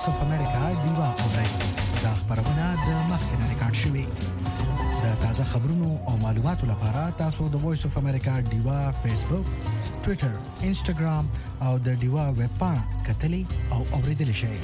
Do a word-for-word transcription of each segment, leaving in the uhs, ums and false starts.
وایس اف امریکا ډیوا اورئ. دا خبرونه د مخکنه ریکارډ شوي. د تازه خبرونو او معلوماتو لپاره تاسو د وایس اف امریکا ډیوا فیسبوک، ټوئیټر، انسټاګرام او د ډیوا ویب پاڼه کتلی او اوریدلی شئ.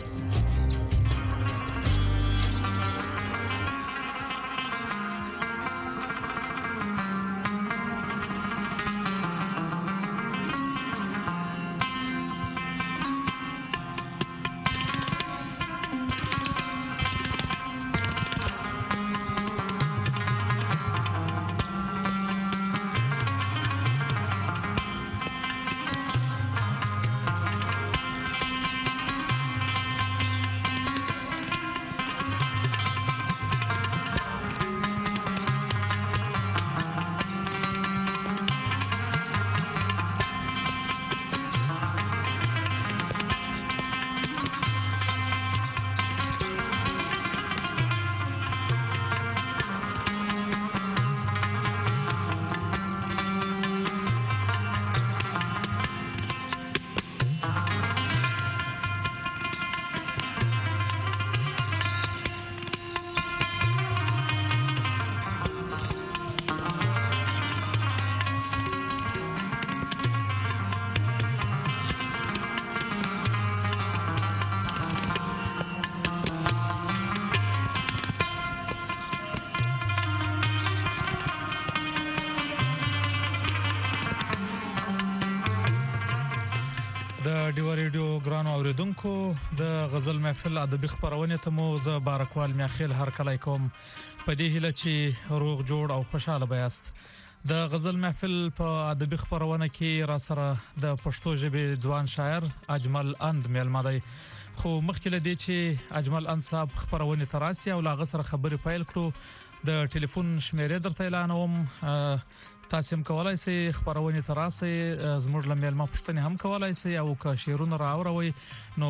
ډیوا ریډیو ګرانو اوریدونکو، د غزل محفل ادبي خبرونه ته مو زه بارکوال میاخیل هر کله کوم په دې هیله چې روغ جوړ او خوشاله بیاست. د غزل محفل په ادبي خبرونه کې را سره د پښتو ژبې ځوان شاعر اجمل اند میلمه دی. خو مخکې له دې چې اجمل اند صاحب خبرونه تراسي او لاغه سره خبرې پیل کړو، د ټلیفون شمیرې درته اعلانوم. تاسو هم کولای شئ خبرونه تراسي، زموږ له میلمه پښتنې هم کولای شئ او که شعرونه راوړوي نو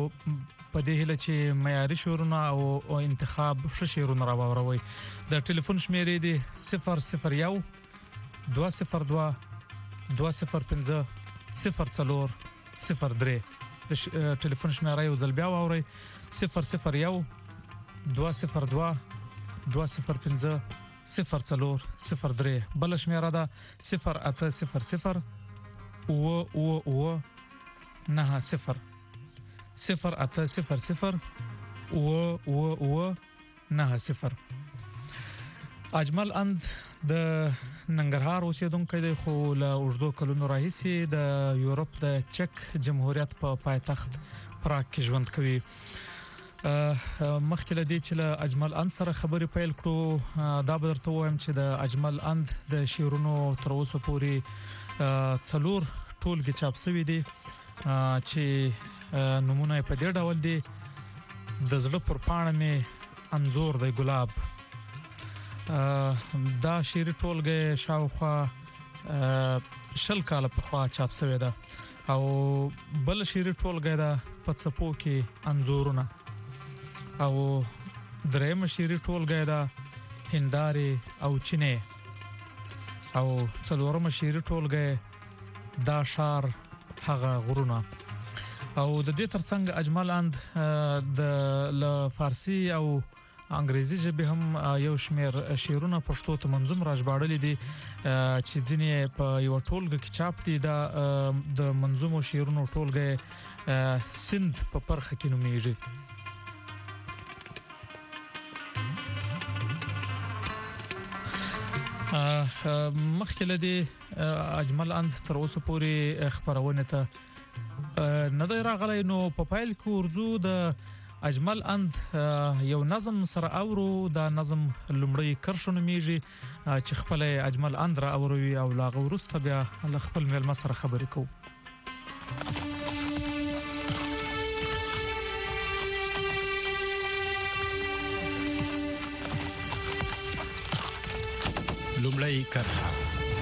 په دې هیله چې معیاري شعرونه او انتخاب ښه شعرونه راوړوي. د ټلیفون شمیرې دي صفر صفر یو دوه صفر دوه دوه صفر پنځه صفر څلور صفر درې. د ټلیفون شمیره یو ځل بیا واورئ: صفر صفر یو دوه صفر دوه دوه صفر پنځه صفر څلور صفر درې. بل شمیره ده صفر اته صفر صفر او او او نه صفر صفر اته صفر صفر او او او نه صفر. اجمل اند د ننګرهار اوسیدونکی دی، خو له اوږدو کلونو راهیسې د یورپ د چک جمهوریت په پا پایتخت پراګ کې ژوند کوي. مخکې له دې چې له اجمل اند سره خبرې پیل کړو، دا به درته وایم چې د اجمل اند د شعرونو تر اوسه پورې څلور ټولګې چاپ شوي دي چې نمونه په دې ډول دي: د زړه پر پاڼه مې انځور دی ګلاب. دا شعري ټولګه شاوخوا شل کاله پخوا چاپ شوې ده او بل شعري ټولګه ده په څپو کې انځورونه او درېیم شعري ټولګه ده هندارې او چینې او څلورم شعري ټولګه دا شار هغه غرونه. او د دې ترڅنګ اجمل اند د ل فارسی او انګریزي ژبه هم یو شمیر شعرونه پښتو ته منظوم راژباړلي دي چې ځینې په یو ټولګه کې چاپ دي. دا د منظومو شعرونو ټولګه سند په پرخه کې نومیږي. مخکې له دې اجمل اند تر اوسه پورې خبرونه ته نه دی راغلی، نو په پایل کې ورځو د اجمل اند یو نظم سره اورو. دا نظم لومړی کرښه نومیږي چې خپل اجمل اند را اوروي او لاغه وروسته بیا له خپل میلمه سره خبرې کوو. لومړی کرښه: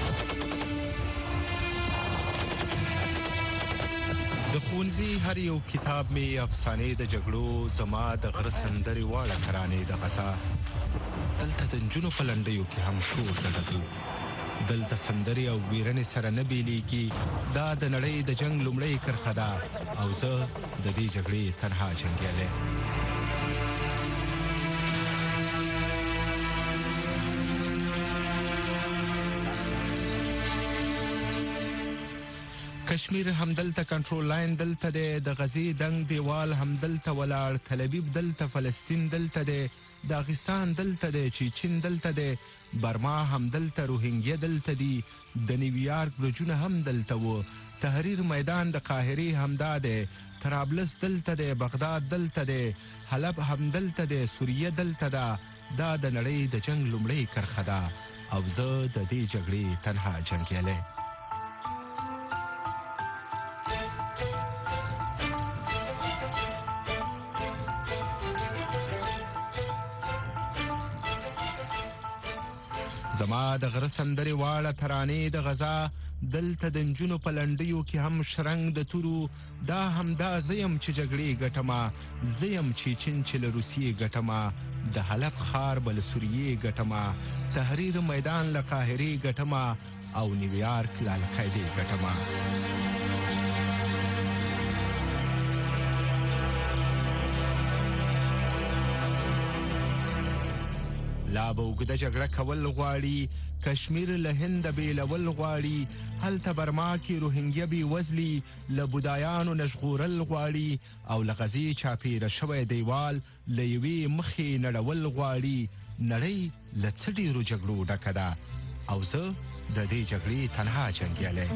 د ښوونځي هر یو کتاب می افسانې د جګړو، زما د غره سندرې واړه ترانې د غزا. دلته د نجونو په لنډیو کې هم شور ډډه دلته سندرې او ویرنې سره نه بیلیږي. دا د نړۍ د جنگ لومړۍ کرښه ده او زه د دې جګړې تنها جنګیالی. کشمیر همدلته کنټرول لاین دلته دی، د غزې دنګ دیوال همدلته ولاړ، تل ابیب دلته، فلسطین دلته دی، داغستان دلته دی، چیچن دلته دی، برما همدلته، روهینګیا دلته دي، د نیویارک برجونه هم دلته وو، تحریر میدان د قاهرې همدا دی، طرابلس دلته دی، بغداد دلته دی، حلب همدلته دی، سوریه دلته ده. دا د نړۍ د جنگ لومړۍ کرښه ده او زه د دې جګړې تنها جنګیالی. زما د غره سندرې واړه ترانې د غزا، دلته د نجونو په لنډیو کې هم شرنګ د تورو. دا همدا زه یم چې جګړې ګټمه، زه یم چیچن چې له روسیې ګټمه، د حلب ښار به له سوریې ګټمه، تحریر میدان له قاهرې ګټمه او نیویارک له القاعدې ګټمه. لا به اوږده جګړه کول غواړي، کشمیر له هنده بیلول غواړي، هلته برما کې روهینګیا بې وزلي له بودایانو نه ژغورل غواړي او له غزې چاپېره شوی دیوال له یوې مخې نړول غواړي. نړۍ له څه ډېرو جګړو ډکه ده او زه د دې جګړې تنها جنګیالی.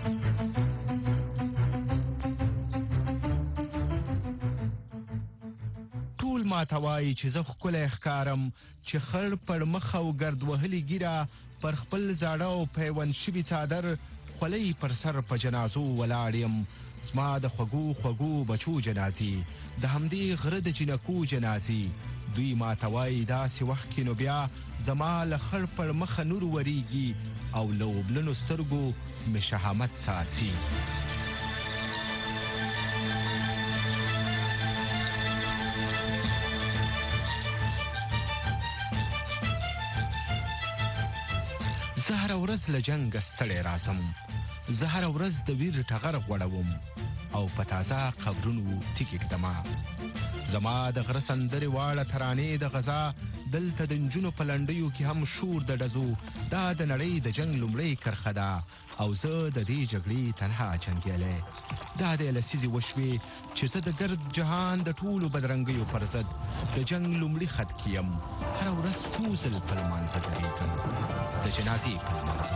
ټول ماته وایي چې زه ښکلی ښکارم، چې خړ پړ مخ او ګرد وهلې ږیره، پر خپل زاړه او پیوند شوي څادر خولۍ پر سر په جنازو ولاړ یم. زما د خوږو خوږو بچو جنازې، د همدې غره د جنکو جنازې. دوی ماته وایي داسې وخت کې نو بیا زما له خړ پړ مخه نور وریږي او له اوبلنو سترګو مې شهامت څاڅي. زه هره ورځ له جنګه ستړی راځم، زه هره ورځ د ویر ټغر غوړوم او په تازه قبرونو تیږې ږدمه. زما د غره سندرې واړه ترانې د غزا، دلته د نجونو په لنډیو کې هم شور د ډزو. دا د نړۍ د جنګ لومړۍ کرښه ده او زه د دې جګړې تنها جنګیالی. دا د لسیزې وشوې چې زه د ګرد جهان د ټولو بدرنګیو پر ضد د جنګ لومړي خط کې یم. هره ورځ څو ځل په لمانځه درېږم، د جنازې په لمانځه.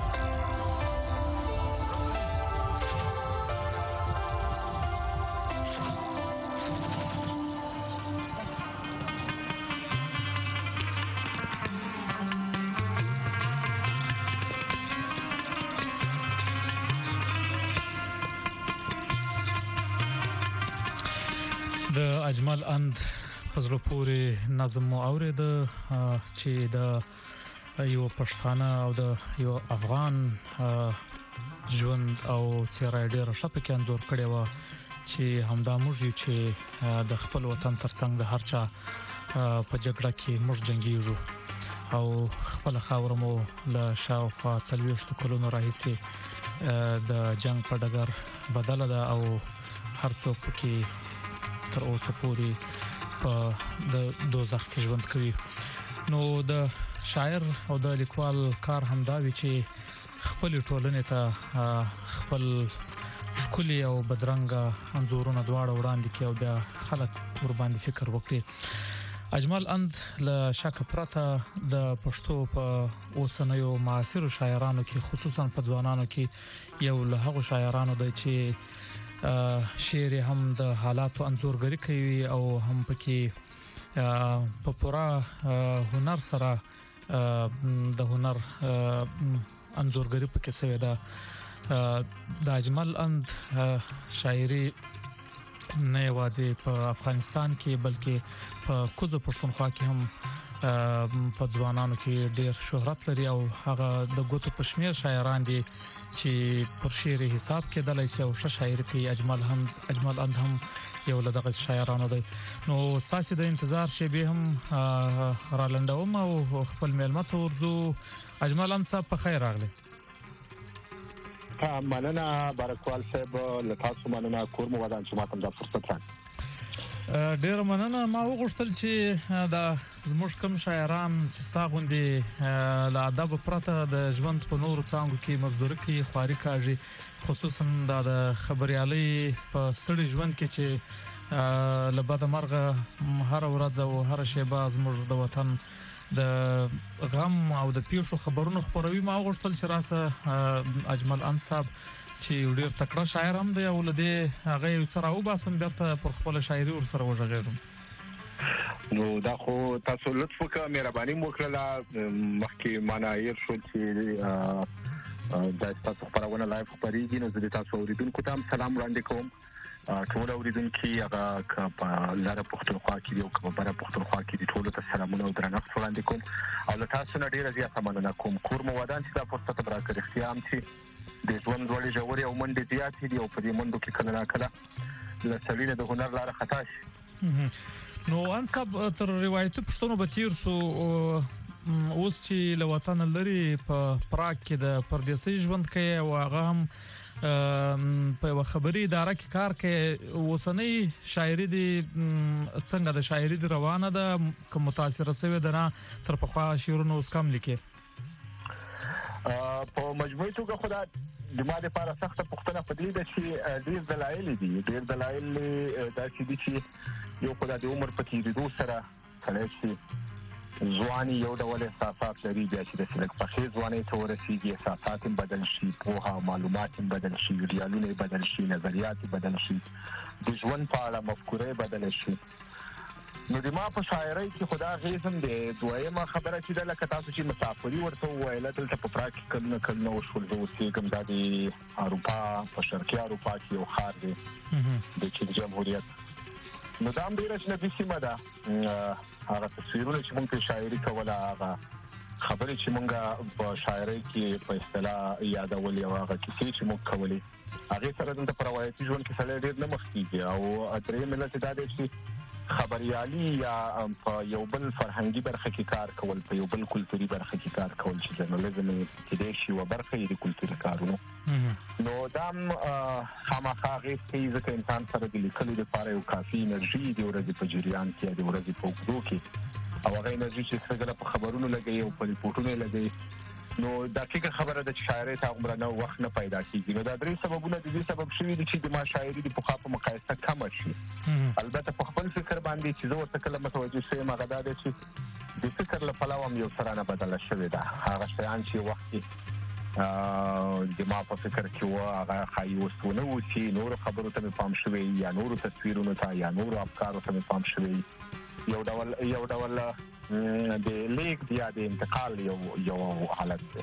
د اجمل اند په زړه پورې نظم مو اورېده چې د یو پښتانه او د یو افغان ژوند او څېره یې ډېره ښه پکې انځور کړې وه چې همدا موږ یو چې د خپل وطن ترڅنګ د هر چا په جګړه کې موږ جنګیږو او خپله خاوره مو له شاوخوا څلوېښتو کلونو راهیسې د جنګ په ډګر بدله ده او هر څوک پکې تر اوسه پورې په د دوزخ کې ژوند کوي. نو د شاعر او د لیکوال کار همدا وی چې خپل ټولنې ته خپل ښکلي او بدرنګه انځورونه دواړه وړاندې کړي او بیا خلک ور باندې فکر وکړي. اجمل اند له شک پرته د پښتو په اوسنیو معاصرو شاعرانو کې خصوصا په ځوانانو کې یو له هغو شاعرانو دی چې شعر هم د حالاتو انځورګري کوي او هم پکې په پوره هنر سره د هنر انځورګري پکې شوی ده. د اجمل اند شاعري نه یوازې په افغانستان کې بلکې په کوزو پښتونخوا کې هم په ځوانانو کې ډېر شهرت لري او هغه د ګوتو په شمیر شاعران دي چې پر شعر حساب کېدلای شي او ښه شاعري کوي. اجمل هم اجمل اند هم یو له دغه شاعرانو دی. نو ستاسو د انتظار شی به هم را لنډوم او خپل میلمه ته ورځو اجمل انصاف په خیر راغلی. ها مننه بارکوال صاحب له تاسو مننه کور مو ودان چې ماته د فرصت راکړ. ډیر مننه. ما وغوښتل چې دا زموږ کوم شاعران چې ستا غوندې له ادب پرته د ژوند په نورو څانګو کې مزدوري کوي، خواري کاږي، خصوصا دا د خبريالۍ په ستړي ژوند کې چې له بده مرغه هر ورځ او هر شیبه زموږ د وطن د غم او د پیښو خبرونو خبروي. ما وغوښتل چې راسه اجمل انصاب چې ډیر تکړه شاعر هم دی او لدې هغه یو څه راو باسم بیرته پر خپل شاعري ور سره وژغېږم. نو دا خو تاسو لطف وکړه، مهرباني وکړه. مخکې معنی شو چې دا تاسو خبرونه لایو خبريږي، نو زه تاسو اوریدونکو ته سلام وړاندې کوم. ټول اوریدونکو هغه په لاره پښتونخوا کې یو کومه بره پښتونخوا کې دي، ټول ته سلامونه او درنښت وړاندې کوم او له تاسو نه ډیره زیاته مننه کوم. کور مو ودان چې دا فرصت راکړی. اختیام چې د ژوند ولې جوړي او منډه زیاتې دي او په دې منډو کې کله کله له سړینه د هنر لاره خطا شي. نو انصاب تر روایتي پښتنو به تیر سو اوس چې له وطن لري په پراګ کې د پردیسي ژوند کوي او هغه هم په یو خبري اداره کې کار کوي. اوسنۍ شاعري دي څنګه د شاعري دی روانه ده کوم متاثر شوی ده نه تر پخوا شعرونه اوس کم لیکي؟ په مجموعي توګه خدای د ما لپاره سخته پوښتنه پدې ده چې ډیر دلایل دي. ډیر دلایل دا چې دي چې یو خدای د عمر په تیریدو سره کله چې ځواني یو ډول احساسات لري، بیا چې د سلک په خې ځواني ته ورسیږي احساسات هم بدل شي، پوهه معلومات هم بدل شي، ریالونه بدل شي، نظریات بدل شي، د ژوند په اړه مفکوره بدل شي. نو د ما په شاعرۍ کې خدا غیزم د دویمه خبره چې د لکه تاسو چې مسافري ورته وویل دلته په پراګ کې کله کله وشول زه اوسېږم دا د اروپا په شرقي اروپا کې یو ښار دی د چین جمهوریت. نو دا هم ډېره اجنبي سیمه ده. هغه تصویرونه چې موږ په شاعري کوله، هغه خبرې چې موږ په شاعرۍ کې په اصطلاح یادولې او هغه کیسې چې موږ کولې هغې سره دلته په روایتي ژوند کې سړی ډېر نه مخ کېږي. او درېیم علت دا دی چې خبريالي یا په یو بل فرهنګي برخه کې کار کول، په یو بل کلتوري برخه کې کار کول چې ژورنالیزم کې د شی و برخه یې د کلتوري کارونو. نو دا خامخا غیږ کې ځکه انسان سره د لیکلو لپاره یو کافي انرژي د ورځې په جریان کې د ورځې په اوږدو کې او هغه انرژي چې څنګه په خبرونو لګي او په ریپورټونو لګي، نو دا څنګه خبره ده چې شاعري ته عمر نه وخت نه پیدا کیږي. نو دا درې سببونه د دې سبب شوي دي چې د ما شاعري د پخوا په مقایسه کم شي. البته په خپل فکر باندې چې زه ورته کله متوجه شوم هغه دا دی چې د فکر له پلوه هم یو سره نه بدله شوې ده. هغه شیان چې وخت کې د ما په فکر کې و هغه ښایي اوس ونه و چې نورو خبرو ته مې پام شوی یا نورو تصویرونو ته یا نورو افکارو ته مې پام شوی. یو ډول یو ډول د لیک بیا د انتقال یو یو حالت دی.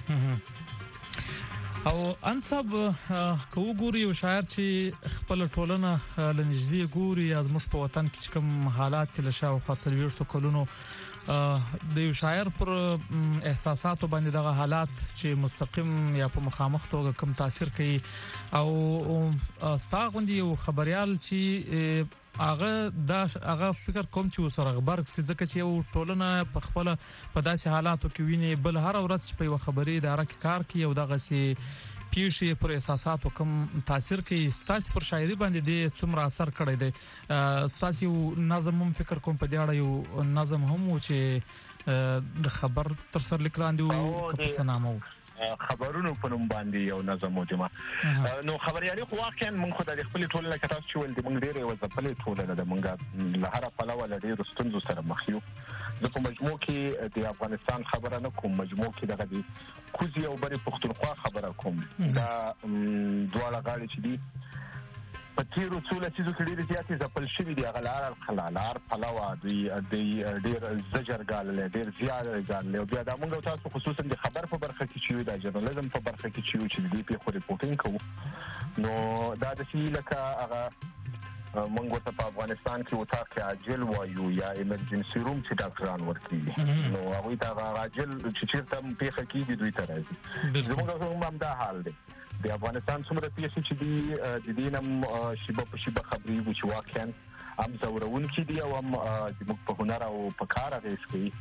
او انصاب کو ګوري یو شاعر چې خپل ټولنه لنږدې ګوري یا زموږ په وطن کې کوم حالات له شاو خاطر ویشتو کلونو د یو شاعر پر احساساتو باندې دغه حالات چې مستقیم یا په مخامخ توګه کوم تاثیر کوي او ستاغوندي یو خبريال چې هغه دا هغه فکر کوم چې وسره خبرک سي ځکه چې یو ټولنه په خپل په داسې حالاتو کې ویني بل هر ورځ په یو خبري اداره کې کار کوي او دغه سي پیښې پر احساساتو کوم تاثیر کوي. ستاسو پر شاعري باندې د څومره اثر کړی دی؟ ستاسو نظم هم فکر کوم په دې اړه یو نظم هم و چې د خبر تر سر لیکلاندې او په نامو خبرونو په نوم باندې یو نظم موجمه. نو خبريالي خو واقعا موږ خو د خپل ټولنه کې تاسو چې ول د موږ ډېرې وځپلې ټولنه د موږ له هر پلوه له ډېرو ستونزو سره مخ یو. د په مجموع کې د افغانستان خبره نه کوم، مجموع کې دغه د کوزي او بری پښتونخوا خبره کوم. دا دواړه غاړي چې دي په تیرو څو لسیزو کې ډېرې زیاتې ځپل شوي دي. هغه لار خلالار پلوه دوی ډېر زجر ګاللی، ډېر زیار ګاللی او بیا دا موږ تاسو خصوصا د خبر په برخه کې چې یو د ژورنالیزم په برخه کې چې یو چې د دې پیښو ریپورټینګ کوو، نو دا داسې لکه هغه موږ ورته په افغانستان کې اتاق عاجل وایو یا ایمرجنسي روم چې ډاکټران ورکوي، نو هغوی ته هغه عاجل چې چېرته پیښه کېږي دوی ته راځي. زموږ هم دا حال دی. د افغانستان څومره پیښې چې دي د دې نه شیبه په شیبه خبرېږو چې واقعا هم ځورونکي دي او هم زموږ په هنر او په کار اغېز کوي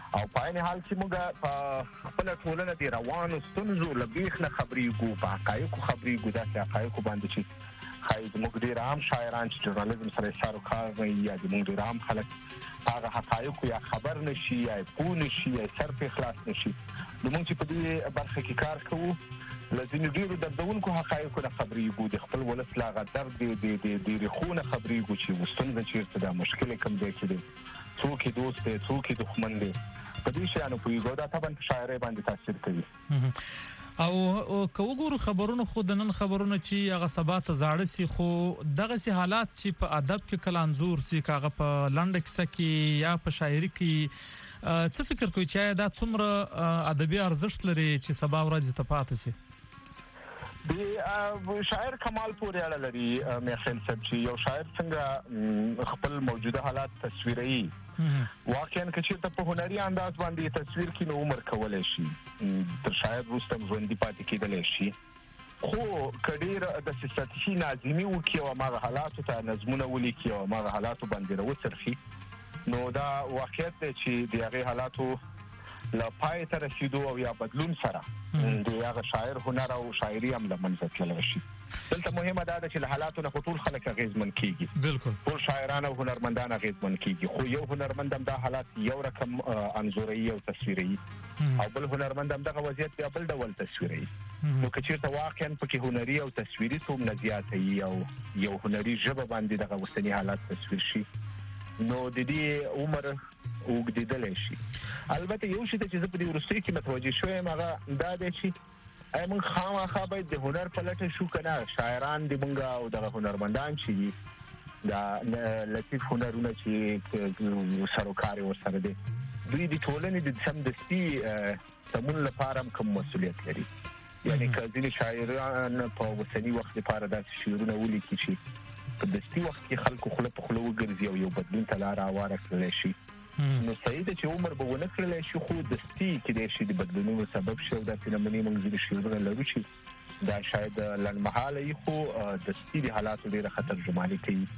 او په عین حال کې موږ په خپل ټولنه د روانو ستونزو لبیخ نه خبرېږو، په حقایقو خبرېږو، داسې حقایقو باندې چې ښایي زموږ ډېر عام شاعران چې ژورنالیزم سره یې سر و کار وي یا زموږ ډېر عام خلک هغه حقایقو یا خبر نشي یا پوه نشي یا سر پرې خلاص نشي. نو موږ چې په دې برخه کې کار کوو له ځینو ډېرو دردونکو حقایقو نه خبرېږو، د خپل ولس له هغه درد د ریښو نه خبرېږو چې ستونزه چېرته ده، مشکل یې کوم ځای کې دی، څوک یې دوست دی، څوک یې دښمن دی. په دې شیانو پوهېږو. دا طبعا په شاعرۍ باندې تاثیر کوي. او که وګورو خبرونه خو د نن خبرونه چې هغه سبا ته زاړه سي، خو دغسې حالات چې په ادب کې کله انځور سي، که هغه په لنډه کیسه کې یا په شاعري کې، څه فکر کوي چې دا څومره ادبي ارزښت لري چې سبا ورځ ته پاتې سي؟ د شاعر کمال پورې اړه لري میخیل صاحب چې یو شاعر څنګه خپل موجوده حالات تصویروي. واقعا که چېرته په هنري انداز باندې تصویر کړي نو عمر کولی شي، تر شاعر وروسته ژوندي پاتې کېدلی شي. خو که ډېر داسې سطحي ناظمي وکړي او هماغه حالاتو ته نظمونه ولیکي او هماغه حالاتو باندې راوڅرخي، نو دا واقعیت دی چې د هغې حالاتو له پای ته رسیدو او یا بدلون سره د هغه شاعر هنر او شاعري هم له منځه تللی شي. دلته مهمه دا ده چې له حالاتو نه خو ټول خلک اغېزمن کېږي، بالکل ټول شاعران او هنرمندان اغېزمن کېږي، خو یو هنرمند هم دا حالات یو رقم انځوروي او تصویروي او بل هنرمند هم دغه وضعیت بیا بل ډول تصویروي. نو که چېرته واقعا پکې هنري او تصویري څومره زیاته وي او یو هنري ژبه باندې دغه اوسني حالات تصویر شي، نو د دې عمر اوږدېدلی شي. البته یو شي ته چې زه په دې وروستیو کې متوجه شوی یم هغه دا دی چې آیا موږ خامخا باید د هنر په لټه شو که نه؟ شاعران د موږ او دغه هنرمندان چې دي دا لطیف هنرونه چې سر و کار یې ورسره دی، دوی د ټولنې د سمدستي سمون لپاره هم کوم مسؤلیت لري. یعنې که ځینې شاعران په اوسني وخت لپاره داسې شعرونه ولیکي چې په دستي وخت کې خلکو خوله په خوله وګرځي او یو بدلون ته لاره هواره کړلی شي، نو صحیح ده چې عمر به ونه کړلی شي، خو دستي کېدای شي د بدلونونو سبب شي او داسې نمونې موږ ځینې شعرونه لرو چې دا شاید لنډمهاله وي، خو دستي د حالاتو ډېره ښه ترجماني کوي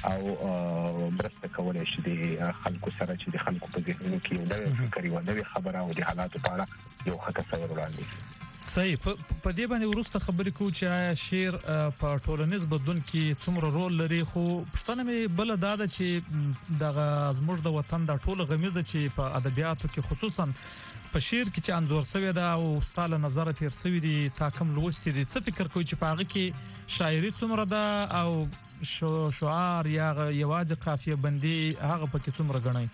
او مرسته کولی شي د خلکو سره چې د خلکو په ذهنونو کې یو نوی فکر، یوه نوې خبره او د حالاتو په اړه یو ښه تصور وړاندې کړي. صحیح. په دې باندې وروسته خبرې کوو چې آیا شعر په ټولنیز بدلون کې څومره رول لري، خو پوښتنه مې بله دا ده چې دغه زموږ د وطن دا ټوله غمیزه چې په ادبیاتو کې خصوصا په شعر کې چې انځور شوې ده او ستا له نظره تېر شوي دي، تا کوم لوستي دي، څه فکر کوي چې په هغه کې شاعري څومره ده او شعار یا یوازې قافیه بندي هغه پکې څومره ګڼئ؟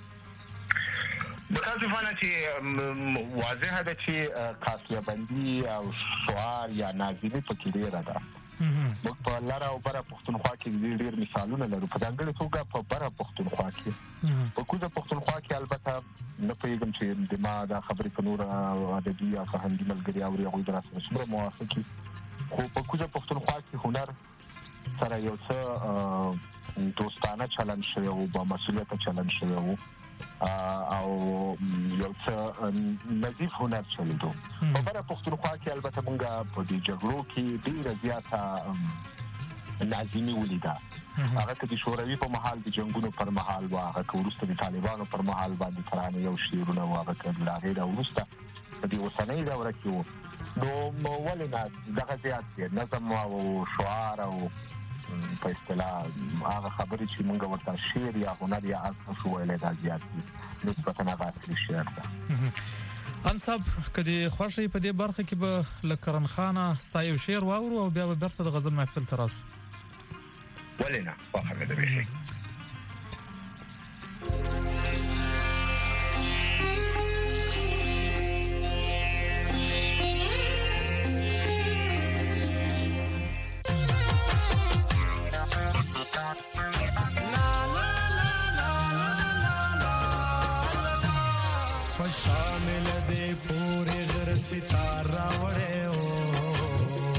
متاسفانه چې واضحه ده چې قافیه بندي او شعار یا ناظمي پکې ډېره ده. موږ په لره او بره پښتونخوا کې ډېر مثالونه لرو، په ځانګړې توګه په بره پښتونخوا کې. په کوزه پښتونخوا کې البته نه پوهېږم چې د ما دا خبرې په نور ادبي یا فرهنګي ملګري اوري هغوی در سره څومره موافق وي، خو په کوزه پښتونخوا کې هنر سره یو څه دوستانه چلند شوی و، با مسؤلیته چلند شوی و او یو څه نظیف هنر چلیدو. په بره پښتونخوا کې البته موږ په دې جګړو کې ډېره زیاته ناظمي ولیده. هغه که د شوروي په مهال د جنګونو پر مهال و، هغه که وروسته د طالبانو پر مهال باندې ترانې او شعرونه و، هغه که له هغې نه وروسته په دې اوسنۍ دوره کې و، نو ولې نه دغه زیات دی نظم او شعار او په اصطلاح هغه خبرې چې موږ ورته شعر یا هنر یا عصر شو ویلی دا زیات دي نسبتا هغه اصلي شعر ده. انصاب که دې خوښ په دې برخه کې به له کرن خانه ستا یو شعر واورو او بیا به بیرته د غزل محفل ته راسو؟ ولې نه، خوښه مې ده بیخي. شامل دے پورے غر ستارہ وڑے ہو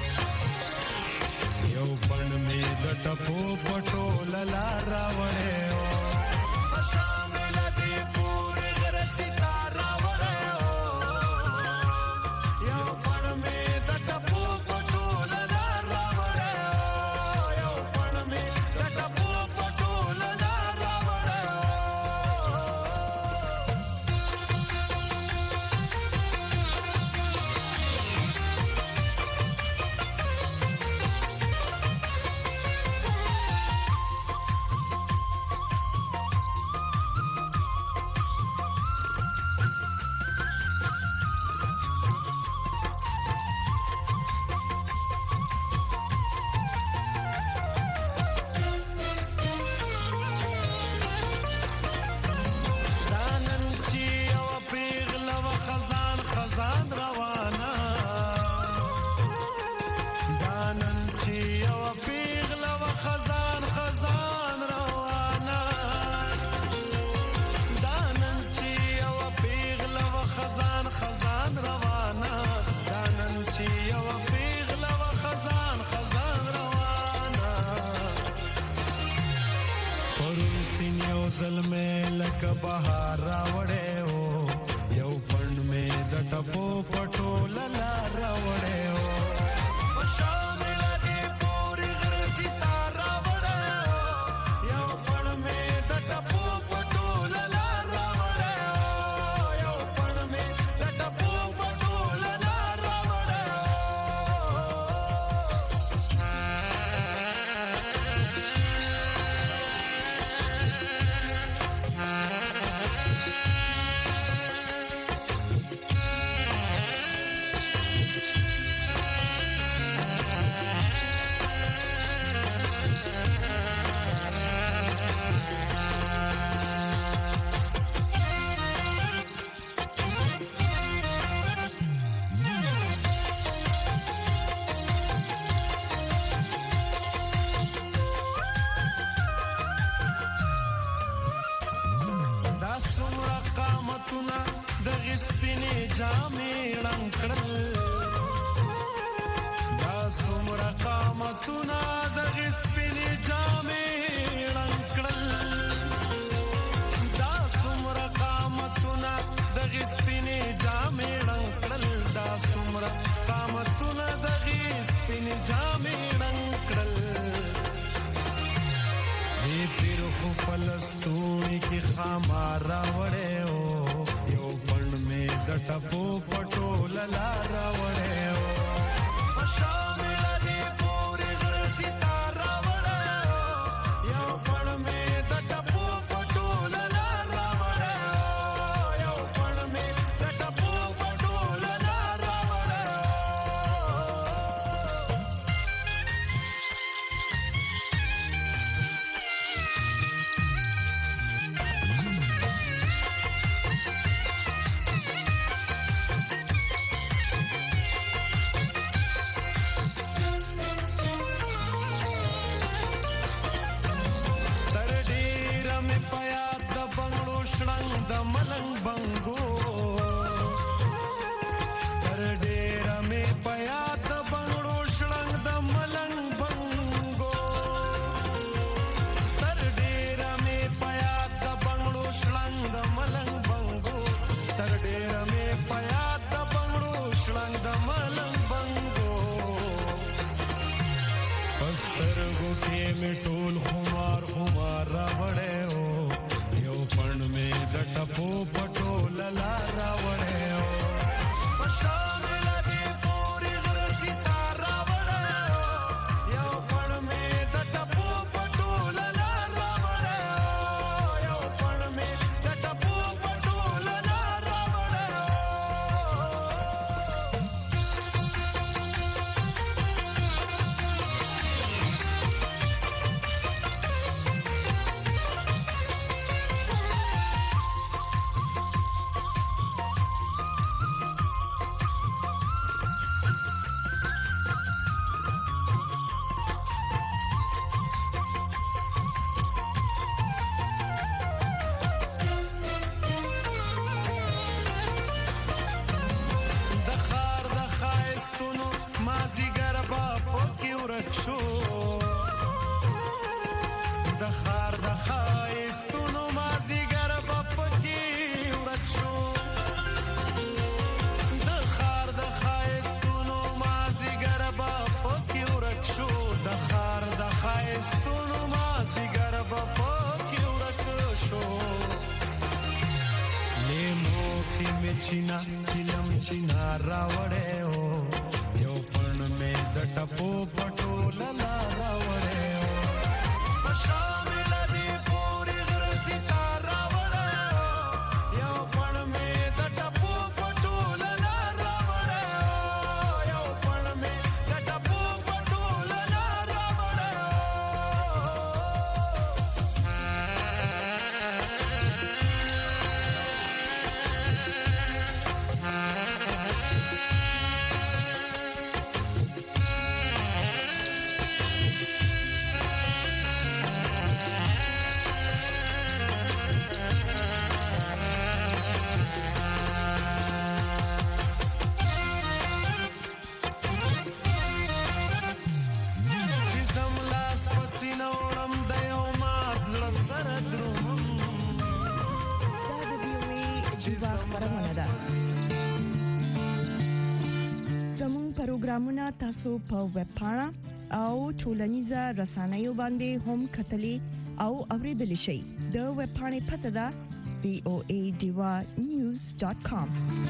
یو بن میں لٹپو پٹو للارا وڑے ہو شامل دے پورے غر ستارہ وڑے ہو یو بن میں لٹپو پٹو للارا وڑے ہو یو بن میں لٹپو پٹو للارا وڑے ہو غزل مې لکه بهار راوړې او یو پند مې د ټپو پټو للا راوړې او شامل دې پوری غر ستاره راوړې او یو پند مې د ټپو پټو للا راوړې او یو پند مې د ټپو پټو للا راوړې جامې رنگ کړل دا څومره قامتونه د غسپینې جامې رنگ کړل دا څومره قامتونه د غسپینې جامې رنگ کړل دا څومره قامتونه د غسپینې جامې رنگ کړل دې پیر خو فلسطوني کې خامار راوړې او د ټپو پټو للا راوړې او شامل دې پوری غر ستاره راوړې او یو پړ مې د ټپو پټو للا راوړې او یو پړ مې د ټپو پټو للا راوړې د ملنګ بنګو تر ډېره مې په یاد د بنګړو شړنګ د ملنګ بنګو تر ډېره مې په یاد د بنګړو شړنګ د ملنګ بنګو تر ډېره مې په یاد د بنګړو شړنګ د ملنګ بنګو پسترګو کې مې ټول خمار خمار راوړې او پړ مې د ټپو پټو للا راوړې او شامل دې پوری غر ستاره راوړې او یو پړ مې د ټپو پټو للا راوړې او یو پړ مې د ټپو پټو للا راوړې چینا چلم چینا راوړې او یو پړ مې د ټپو پټو للا راوړې او شامل دې پوری غر ستاره راوړې او یو پړ مې د ټپو پټو للا راوړې او یو پړ مې د ټپو پټو للا راوړې دیوا خبرونه ده. زموږ پروګرامونه تاسو په ویب پاڼه او ټولنیزه رسنیو باندې هم کتلی او اوریدلی شئ. د ویب پاڼې پته ده v o a diva news dot com.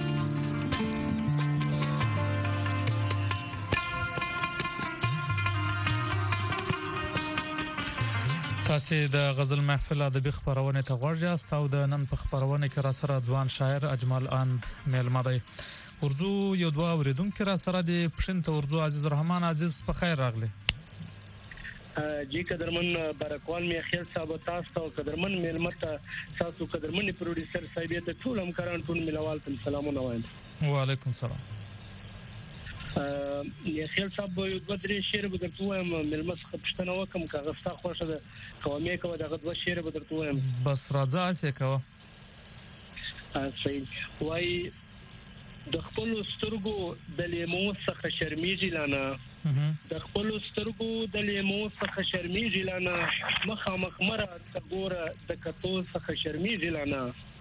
تاسو د غزل محفل ادبي خبرونه ته غوږ یاست او د نن په خبرونه کې را سره ځوان شاعر اجمل اند میلمه دی. ورزو یو دوه اوریدونکو را سره د پښنت ورزو عزیز الرحمن عزیز په خیر راغلی. جی قدرمن برکوال می خیر صاحب تاسو او قدرمن میلمه ته تاسو قدرمن پروډوسر صاحب ته ټول همکاران ټول ملوال ته سلامونه وایم. وعلیکم السلام. یا خیر صاحب یو دوه درې شعر به درته وایم ملمس خپشتنه وکم که غستا خوښه ده قومي کوه دغه دوه شعر به درته وایم بس راځه اسې کوه. صحیح وای د خپل سترګو د لیمو څخه شرمېږي لانه د خپل سترګو د لیمو څخه شرمېږي لانه مخامخ مره تګوره د کتو څخه شرمېږي لانه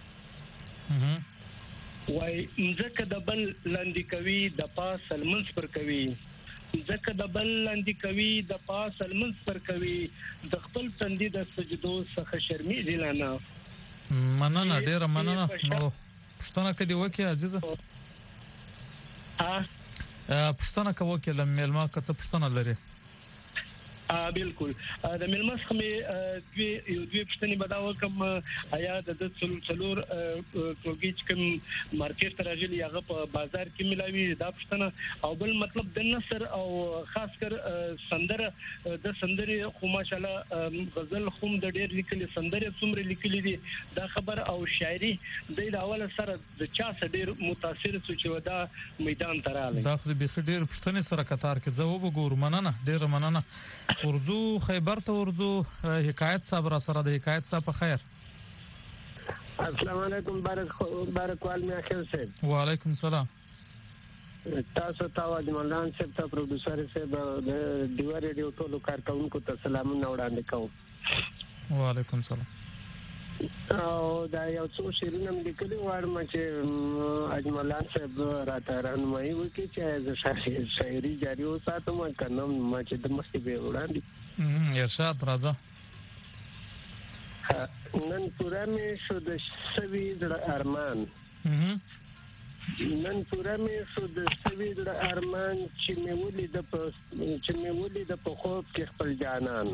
وای ځکه د بل لاندې کوي د پاس المنس پر کوي ځکه د بل لاندې کوي د پاس المنس پر کوي د خپل تندې د سجدو څخه شرمېږي لانه. مننه ډیره مننه. نو پښتنه کدی وکي عزیزه ا پښتنه کوو کې لملما کڅ پښتنه لري. ا بالکل د ملمس خمه دوی یو دوی پښتني بداو کوم آیا د څلور څلور کوګیچ کوم مارکیټ راځي هغه په بازار کې ملاوي دا پښتنه او بل مطلب د نصر او خاص کر سندره د سندري خو ماشالله غزل خوم د ډېر لیکلي سندره څومره لیکلي دي دا خبر او شاعري د اول سره د چا سره ډېر متاثر شو چې ودا میدان تراله دا خو به ډېر پښتني سره کتار کې زه وګورم. مننه ډېر مننه. ورزو خیبر ته ورزو حکایت صاحب را سره د حکایت صاحب په خیر. السلام علیکم بارک بارکوال می اخر صاحب. وعلیکم السلام. تاسو ته اجملان صاحب ته پروډوسر صاحب د دیوا ریډیو ټولو کارکونکو ته سلامونه وړاندې کوم. وعلیکم السلام. او دا یو څو شیرونه لیکلي واړم چې اجملان صاحب راته رانمایي وکړي چې زه شاعري جاري وساتم کنه ما چې د مخکې به وړاندې ارشاد راځه. نن پوره مې شو د سوي زړه ارمان نن پوره مې شو د سوي زړه ارمان چې مې ولید په چې مې ولید په خوب کې خپل جانان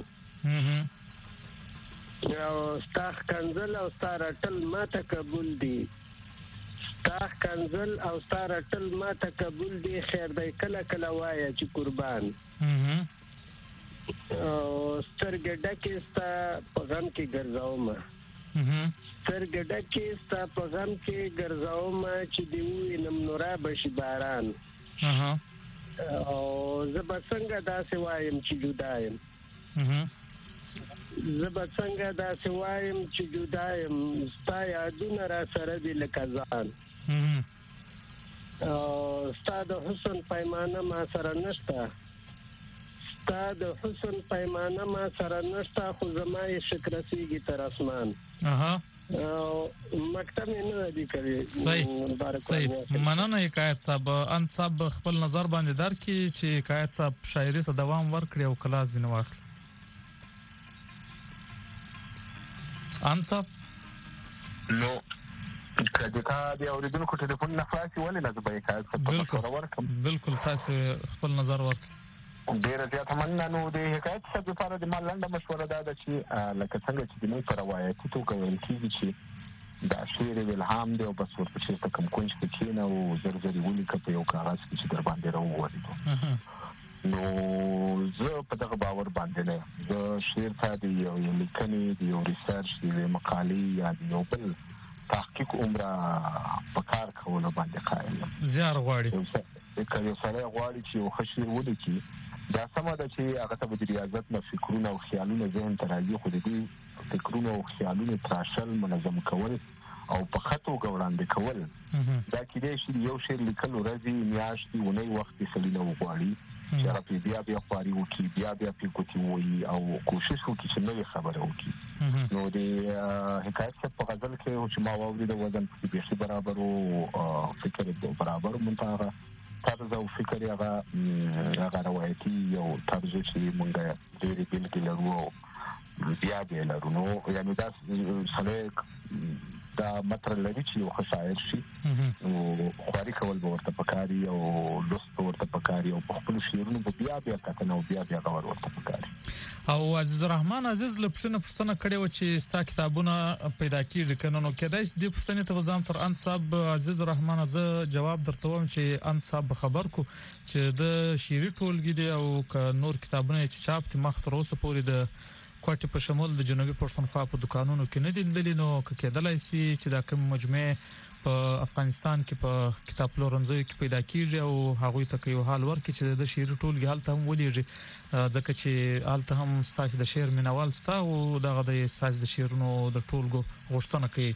او ستاخ کنزل او ستاره ټل ما ته قبول دي ستاخ کنزل او ستاره ټل ما ته قبول دي خیر دی کله کله وایه چې قربان او سترګې ډکې ستا په غم کې ګرځوم سترګې ډکې ستا په غم کې ګرځوم چې دی وینم نورا بشي باران او زه به څنګه داسې وایم چې جدا یم زه به څنګه داسې وایم چې جدا یم ستا یادونه را سره دي لکه ځان او ستا د حسن پیمانه ما سره نشته ستا د حسن پیمانه ما سره نشته خو زما یې شک رسیږي تر اسمان او مکتب نه دی کوي. صحیح صحیح. مننه حکایت صاحب. ان صاحب خپل نظر باندې درکې چې حکایت صاحب شاعري ته دوام ورکړي او کلاس ځنه واخلي. ان صاحب نو کله تا د اوریدونکو ټلیفون نه خلاصي ولې نه زبې حکایت صاحب مشوره ورکم. بالکل تاسو خپل نظر ورکړئ. ډیره زیاته مننه. نو د حکایت صاحب لپاره د ما لنډه مشوره دا ده چې لکه څنګه چې د موږ په روایتي توګه ویل کېږي چې دا شعر الهام دی او بس ورته چېرته کوم کونج کې کښېنه او زر زر یې ولیکه په یو کاغذ کې چې در باندې راوغورځېدو. نو زه په دغه باور باندې نه یم. زه شعر ته د یو لیکنې د یو ریسرچ د یوې مقالې یا د یو بل تحقیق عمره په کار کولو باندې قایل یم. زیار غواړي که یو سړی غواړي چې یو ښه شعر ولیکي دا سمه ده چې هغه ته به د ریاضت نه فکرونه او خیالونه ذهن ته راځي خو د دې فکرونه او خیالونه تراشل منظم کول او په ښه توګه وړاندې کول دا کېدای شي یو شعر لیکل ورځې میاشتې اونۍ وخت یې سړي نه وغواړي چې هغه په بیا بیا خواري وکړي بیا بیا په کوتي وایي او کوشش وکړي چې نوې خبره وکړي. نو د حکایت څخه په غزل کې چې ما واوري د وزن په بیخي برابر او فکر برابر منتهغه طرز او فکر هغه هغه روایتي او طرز چې موږ ډېر بیل لرو بیا بیا لرو. نو یعنی دا سره دا مطلب لري چې یو خسائر شي او خواري کول به ورته پکاري او لوست ورته پکاري او خپل شعرونو به بیا بیا کتنه او بیا بیا غور ورته پکاري. او عزیز الرحمن عزیز لپسنه پښتنه کړي و چې ستا کتابونه پیدا کیږي کنه نو کېدای شي د پښتنې ته ځم تر ان صاحب عزیز الرحمن زه جواب درته وم چې ان صاحب خبر کو چې د شعري ټولګي دی او نور کتابونه چې چاپ دي مخ تر اوسه پورې د کوټه په شمول د جنوبي پښتونخوا په دکانونو کې نه دي نو کېدلای شي چې دا کوم مجموعه په افغانستان کې په کتاب پلورنځي کې پیدا کیږي او هغه ته یو حال ورکړي چې د شعر ټولګي حالت هم ولېږي ځکه چې حالت هم ستاسو د شعر مینوال ستا او دغه د ستاسو د شعرونو د ټولګو غوښتنه کوي.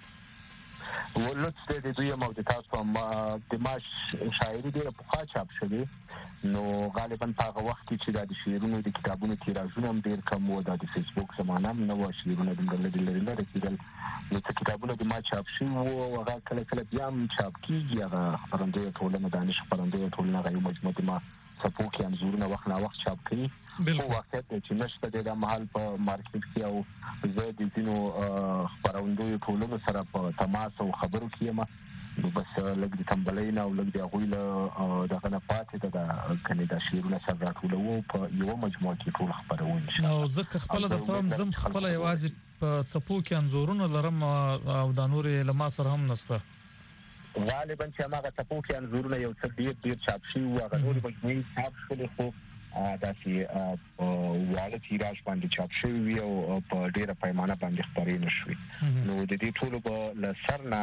ولڅ د دوی موجود تاسو ما د ماش شاعري ډیره په خاص چاپ شوی نو غالبا په هغه وخت کې چې د شعرونو د کتابونو تیراژونه هم ډیر کم وو د فیسبوک زمانه نو شعرونه د لري لري لري کېدل نو چې کتابونه د ما چاپ شوی وو هغه کله کله بیا هم چاپ کیږي هغه خبرنده ټولنه دانش خبرنده ټولنه غو مجموعه ما صفو کې انزورونه وخت نا وخت چاپ کړي خو واقعیت چې نشته د محل په مارکیټ کې او زه د دینو خبرندوی ټولنو سره په تماس او خبرو کې ما نو بس لګ د تمبلینا او لګ د غویله دغه نه پاتې د کني د شیرونه سره راټولو په یو مجموعه کې ټول خبرونه او ځکه خپل د تام زم خپل یوازې په صفو کې انزورونه لرم او د نور لما سره هم نسته غالبا چې هغه صفو کې انزورونه یو څه ډیر ډیر چاپ شي او هغه نور مجموعي چاپ شول خو دا چې واله تیراژ باندې چاپ شوی او په ډیره پیمانه باندې خبرې نشوي نو د دې ټولو په لسرنا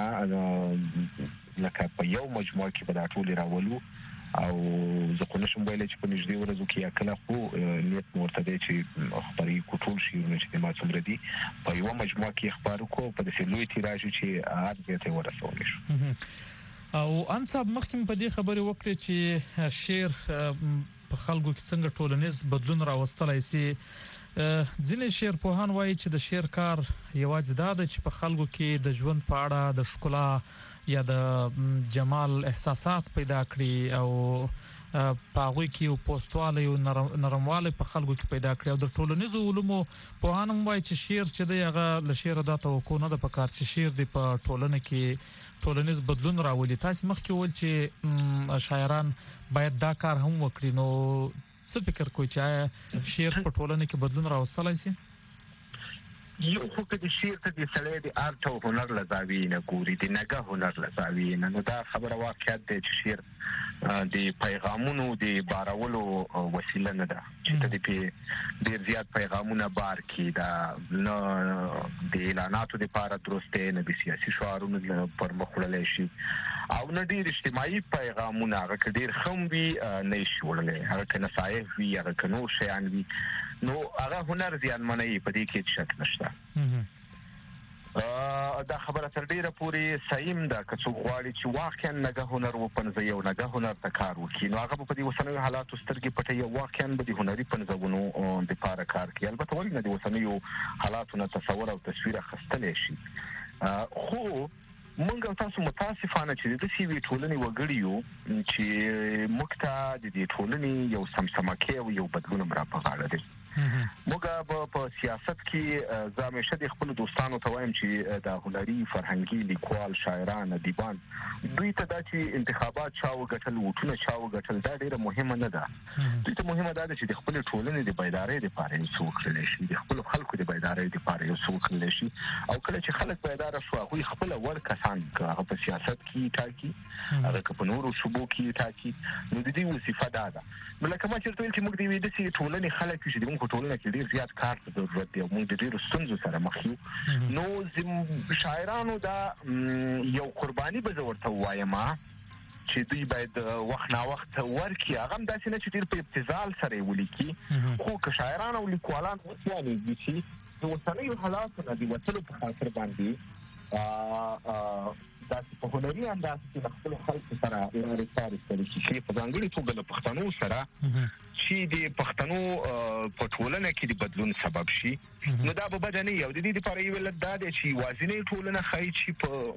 لکه په یو مجموعه کې به دا ټول راولو او زه خو نشم ویلی چې په نږدې ورځو کې کله خو نیت مو ورته دی چې خبرې کوټول شي چې ما څومره دي په یو مجموعه کې خبرو کو په دې لوی تیراژ چې هر ځای ته ورسول شي. او انصاب مخکې په دې خبرې وکړې چې شعر په خلکو کې څنګه ټولنیز بدلون راوستلای شي ځینې شعر پوهان وایي چې د شعر کار یوازې دا دی چې په خلکو کې د ژوند په اړه د ښکلا یا د جمال احساسات پیدا کړي او په هغه کې یو پوسټواله یو نرمواله په خلکو کې پیدا کړي او د ټولنیزو علومو پوهان وایي چې شعر چې دی هغه له شعر د توقع نه د پکار چې شعر دی په ټولنه کې ټولنیز بدلون راولي. تاسو مخکې ول چې شاعران باید دا کار هم وکړي نو څه فکر کوئ چې شعر په ټولنه کې بدلون راوستلای شي؟ یو خو کې د شعر ته د سړی د آرت او هنر لزاوی نه ګوري د نګه هنر لزاوی نه نو دا خبره واقعیت دی چې شعر د پیغامونو د بارولو وسیله نه ده چې د دې ډیر زیات پیغامونه بار کی دا نه د اعلاناتو لپاره درسته نه د سیاسي شعارونو پر مخړلې شي او نه ډیر اجتماعي پیغامونه هغه ډیر خم وی نه شي ورلې هغه کنه صایف وی هغه کنو شیان وی نو هغه هنر زیان منئ په دې کې شک نشته. دا خبره تر ډیره پوری صحیح ده که څو غواړي چې واقعا نګه هنر و پنځه یو نګه هنر ته کار وکړي نو هغه په دې وسنوي حالات سترګې پټي یو واقعا به د هنري پنځونو د لپاره کار کوي البته ولې نه د وسنوي حالاتونو تصور او تصویر اخستل شي خو مونږ تاسو متاسفانه چې د سی وی ټولنې وګړیو چې مکتا د دې ټولنې یو سمسمکه او یو بدلون مرا په غاړه دي موږ په سیاست کې زموږ د خپل دوستانو ته وایم چې د هنري فرهنګي لیکوال شاعران ادیبان دوی ته د انتخابات چاو غټل وټونه چاو غټل دا ډیره مهمه نه ده دوی ته مهمه ده چې د خپل ټولنې د بیدارۍ لپاره یو څه وکړي شي د خپل خلکو د بیدارۍ لپاره یو څه وکړي شي او کله چې خلک بیدار شو هغه خپل ور کسان هغه په سیاست کې ټاکي هغه په نورو شوبو کې ټاکي نو د دې وظیفه ده نو لکه ما چې ټول چې موږ د دې ټولنې خلک چې موږ په ټولنه کې ډیر زیات کار ته ضرورت دی او موږ د ډیرو ستونزو سره مخ یو نو شاعرانو دا یو قرباني به ورته وایم چې دوی باید وخت نا وخت ورکی هغه هم داسې نه چې ډیر په ابتذال سره ولیکي خو که شاعران او لیکوالان وسیانې دي چې د وسنیو حالاتو نه د وتلو په خاطر باندې دا په هنري انداز کې خپل خلک سره لارې ساري سره چې په ځانګړي توګه د پښتنو سره چې د پښتنو په ټولنه کې د بدلون سبب شي نو دا به بدني یو د دې لپاره یو ولادت دا چې وازنې ټولنه خای چې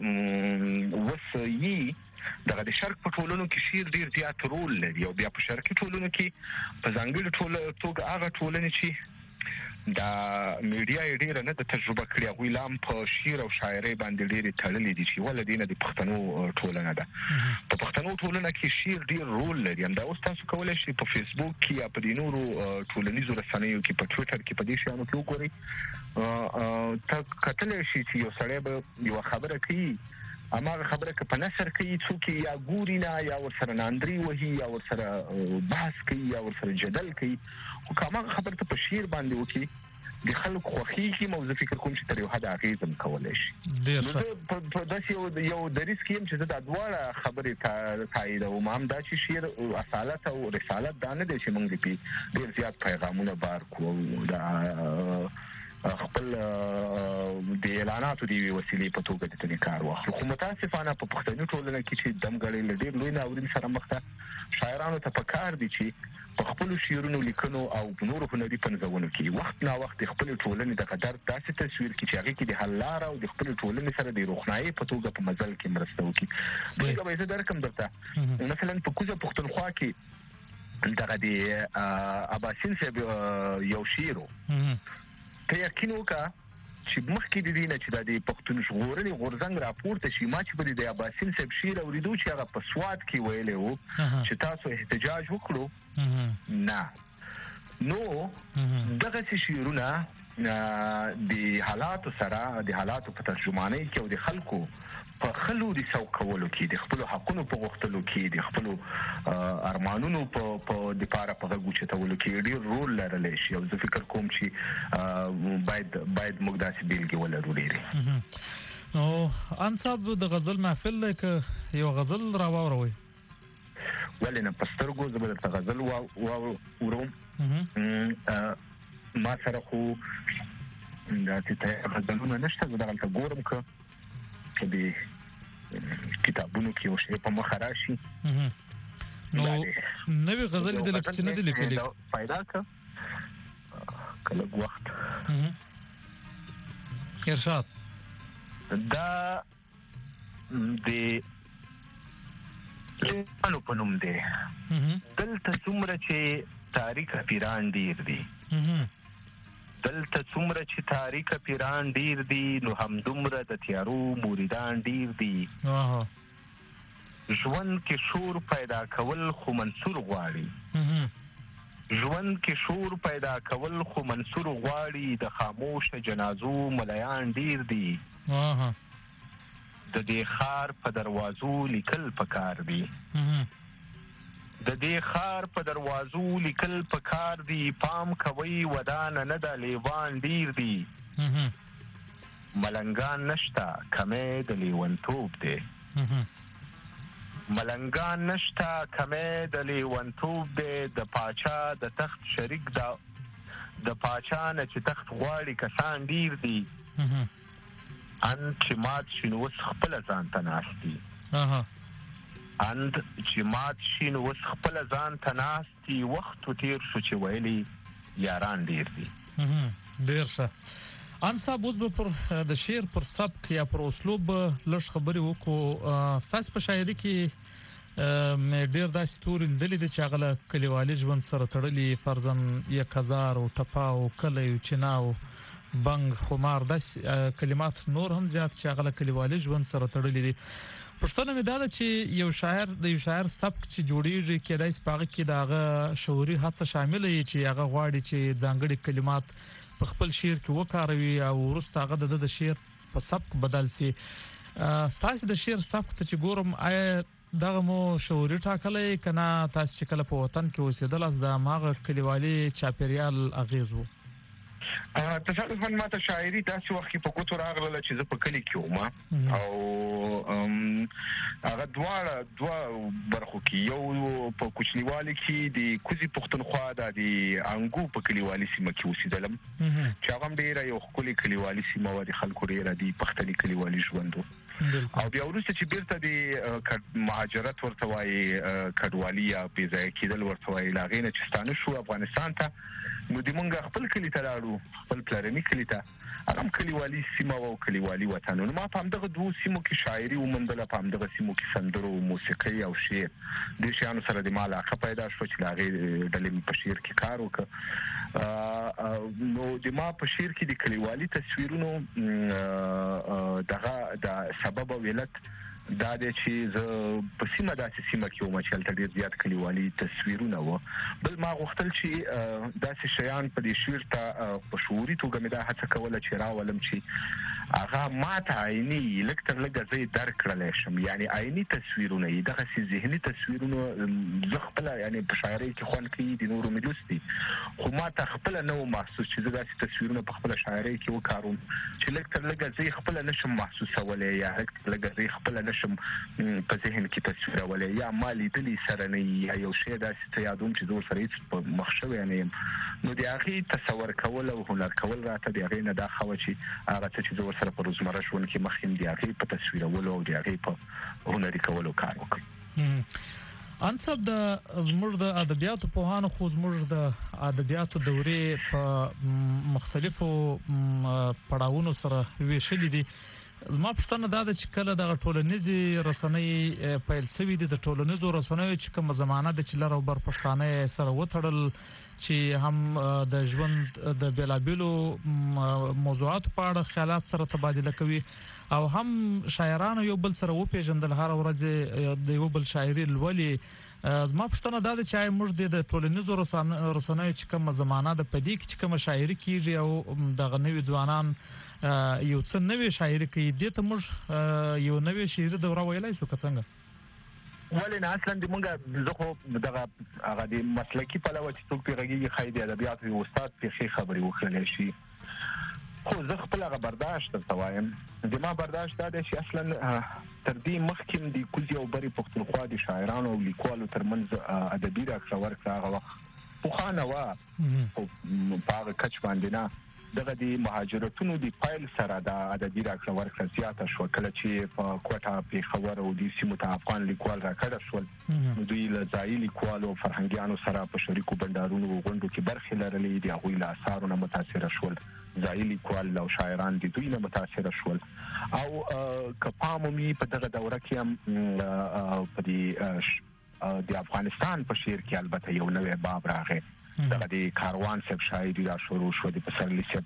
په وسایي دغه د شرق په ټولنو کې شیر ډیر زیات رول لري او بیا په شرقي ټولنو کې په ځانګړي ټولنه توګه هغه ټولنه چې دا میډیا یې ډیره نه د تجربه کړې هغوی لا هم په شعر او شاعرۍ باندې ډېرې تړلې دي چې ولې دې نه د پښتنو ټولنه ده په پښتنو ټولنه کې شعر ډېر رول لري همدا اوس تاسو کولی شئ په فیسبوک کې یا په دې نورو ټولنیزو رسنیو کې په ټویټر کې په دې شیانو کې وګورئ ته کتلی شئ چې یو سړی به یوه خبره کوي هماغه خبره که په نثر کوي څوک یا ګوري نه یا ورسره ناندري وهي یا ورسره بحث کوي یا ورسره جدل کوي خو که هماغه خبره ته په شعر باندې وکړي د خلکو خوښېږي نو زه فکر کوم چې تر یو حده اغېز هم کولی شي نو زه په داسې یو دریځ کې یم چې زه دا دواړه خبرې تاییدوم هم دا چې شعر اصالت او رسالت دا نه دی چې موږ پرې ډېر زیات پیغامونه بار کړو دا خپل د اعلاناتو دی وسیلې په توګه د تنې کار واخلو خو متاسفانه په پښتني ټولنه کې چې دمګړې له ډېر لوی ناورین سره مخ ده شاعرانو ته پکار دي چې په خپلو شعرونو لیکنو او نورو هنري پنځونو کې وخت نا وخت د خپلې ټولنې د قدر داسې تصویر کړي چې هغې کې د حل لاره او د خپلې ټولنې سره د روښنایۍ په توګه په مزل کې مرسته وکړي بلکې به یې زه درکړم درته مثلا په کوزه پښتونخوا کې دغه د اباسین صاحب یو شعر ته یقین وکړه چې مخکې د دې نه چې د پښتون ژغورنې غورځنګ راپورته شي ما چې په د اباسین صاحب شعر اورېدو چې هغه په سوات کې ویلی و چې تاسو احتجاج وکړو نه نو دغسې شعرونه د حالاتو سره د حالاتو په ترجمانۍ کې او د خلکو په خلو د سوق کولو کې د خپلو حقونو په غوښتلو کې د خپلو ارمانونو په دپاره په غږ اوچتولو کې ډېر رول لرلی شي او زه فکر کوم چې باید باید موږ داسې بیلګې ولرو ډېرې نو ان صاحب د غزل محفل دی که یو غزل را واوروئ ولې نه په سترګو زه به درته غزل واوروم ما سره خو داسې غزلونه نشته زه دغلته ګورم که د کتابونو کې یو شی په مخه راشي نو نوې غزل د لکه چې نه دي لیکلي پیدا که که لږ وخت ارشاد دا د لیکوالو په نوم دی دلته څومره چې تاریکه پیران ډېر دي دلته څومره چې تاریکه پیران ډیر دي نو همدومره د تیارو موریدان ډیر دي ژوند کې شور پیدا کول خو منصور غواړي ژوند کې شور پیدا کول خو منصور غواړي د خاموش جنازو ملیان ډیر دي د دې ښار په دروازو لیکل پکار دي د دې ښار په دروازو لیکل پکار دي پام کوي ودانه نه ده لیوان ډیر دي ملنګان نشته کمې د لیونتوب دی ملنګان نشته کمې د لیونتوب دی د پاچا د تخت شریک دا د پاچا نه چې تخت غواړي کسان ډیر دي ان چې مات شي نو اوس خپله ځان ته ناست دي اند چې مات شي نو اوس خپله ځان ته ناست دي وخت تیر شو چې ویلي یاران ډیر دي ډیر ښه ان صاحب اوس به پر د شعر پر سبک یا پر اسلوب لږ خبرې وکړو ستاسو په شاعري کې مې ډیر داسې تورې لیدلې دي چې هغه له کلیوالي ژوند سره تړلي فرضاً یک هزار او ټپا او کلی او چنا او بنګ خمار داسې کلمات نور هم زیات چې هغه له کلیوالي ژوند سره تړلي دي پښتنه مې دا ده چې یو شاعر د یو شاعر سبک چې جوړیږي کېدای شي هغه کې د هغه شعوري هڅه شامل وي چې هغه غواړي چې ځانګړي کلمات په خپل شعر کې وکاروي او وروسته هغه د شعر په سبک بدل شي تاسو د شعر سبک ته چې ګورم آیا دغه مو شعوري ټاکلې کنه تاسو چې کله په وطن کې اوسېدل از د ماغه کلیوالي چاپیریال اغیز وو تصادفاً ماته شاعري داسې وخت کې په کوټو راغله چې زه په کلي کې وم او هغه دواړه دوه برخو کې یو په کوچنیوالي کې د کوزي پښتونخوا د انګو په کلیوالي سیمه کې اوسېدلم چې هغه ډیره یو ښکلې کلیوالي سیمه و د خلکو ډیره د پښتني کلیوالي ژوند او بیا وروسته چې بیرته د مهاجرت ورته وایي کډوالي یا بې ځایه کېدل ورته وایي له هغې نه چې ستانه شو افغانستان ته نو د مونږ خپل کلی ته لاړو خپل پلرني کلی ته هغه هم کلیوالي سیمه او کلیوالي وطن نو ما په همدغه دوو سیمو کې شاعري وموندله په همدغه سیمو کې سندرو موسیقۍ او شعر دې شیانو سره د ما علاقه پیدا شوه چې له هغې ډلې مې په شعر کې کار وکړ نو د ما په شعر کې د کلیوالي تصویرونو دغه د سبب او علت دا د چې ز په سیمه داسې سیمه کې وم چې هلته ډېر زیات کلیوالي تصویرونه وو بل ما غوښتل چې داسې شیان په دې شعر ته په شعوري توګه مې دا هڅه کوله چې راولم چې هغه ماته عیني لږ تر لږه زه یې درک کړلی شم یعنې عیني تصویرونه یې دغسې ذهني تصویرونه زه خپله یعنې په شاعرۍ کې خوند کوي د نورو مې لوستي خو ماته خپله نه و محسوس چې زه داسې تصویرونه په خپله شاعرۍ کې وکاروم چې لږ تر لږه زه یې خپله نشم محسوسولی یا لږ تر لږه زه یې خپله شم په ذهن کې تصویرولې یا ما لیدلی سره نه یا یو شی داسې ته یادوم چې زه ورسره هېڅ په مخ شوی نه یم نو د هغې تصور کول او هنر کول راته د هغې نه دا ښه وه چې هغه څه چې زه ورسره په روزمره ژوند کې مخ یم د هغې په تصویرولو او د هغې په هنري کولو کار وکړم انصب د زموږ د ادبیاتو پوهانو خو زموږ د ادبیاتو دورې په مختلفو پړاوونو سره ویشلې دي زما پوښتنه دا ده چې کله دغه ټولنیزې رسنۍ پیل شوي دي د ټولنیزو رسنیو چې کومه زمانه ده چې لر او بر پښتانه سره وتړل چې هم د ژوند د بیلابیلو موضوعاتو په اړه خیالات سره تبادله کوي او هم شاعرانو یو بل سره وپیژندل هر ورځ د یو بل شاعري لولي زما پوښتنه دا ده چې موږ د ټولنیزو رسنیو چې کومه زمانه ده په دې کې چې کومه شاعري کیږي او دغه نوي ځوانان یو څه نوې شاعري کوي دې ته موږ یو نوې شعري دوره ویلای شو که څنګه ولې نه اصلا د مونږ زه خو دغه هغه د مسلکي پلوه چې څوک پرې غږېږي ښایي د ادبیاتو یو استاد پرې ښې خبرې وکړلی شي خو زه خپل هغه برداشت درته وایم د ما برداشت دا دی چې اصلا تر دې مخکې د کوزي او بري پښتونخوا د شاعرانو او لیکوالو ترمنځ ادبي راکړه ورکړه هغه وخت پخوانه وه خو په هغه کچ باندې نه دغه د مهاجرتونو د پایل سره د ادبي راکړه ورکړه زیاته شوه کله چې په کوټه پېښور او دې سیمو ته افغان لیکوال راکړه شول نو دوی له ځایي لیکوالو او فرهنګیانو سره په شریکو بنډارونو او غونډو کې برخې لرلې د هغوی له اثارو نه متاثره شول ځایي لیکوال او شاعران د دوی نه متاثره شول او که پام ومي په دغه دوره کې هم په دې د افغانستان په شعر کې البته یو نوی باب راغی دغه د کاروان صاحب شاعري را شروع شو د پسرلي صاحب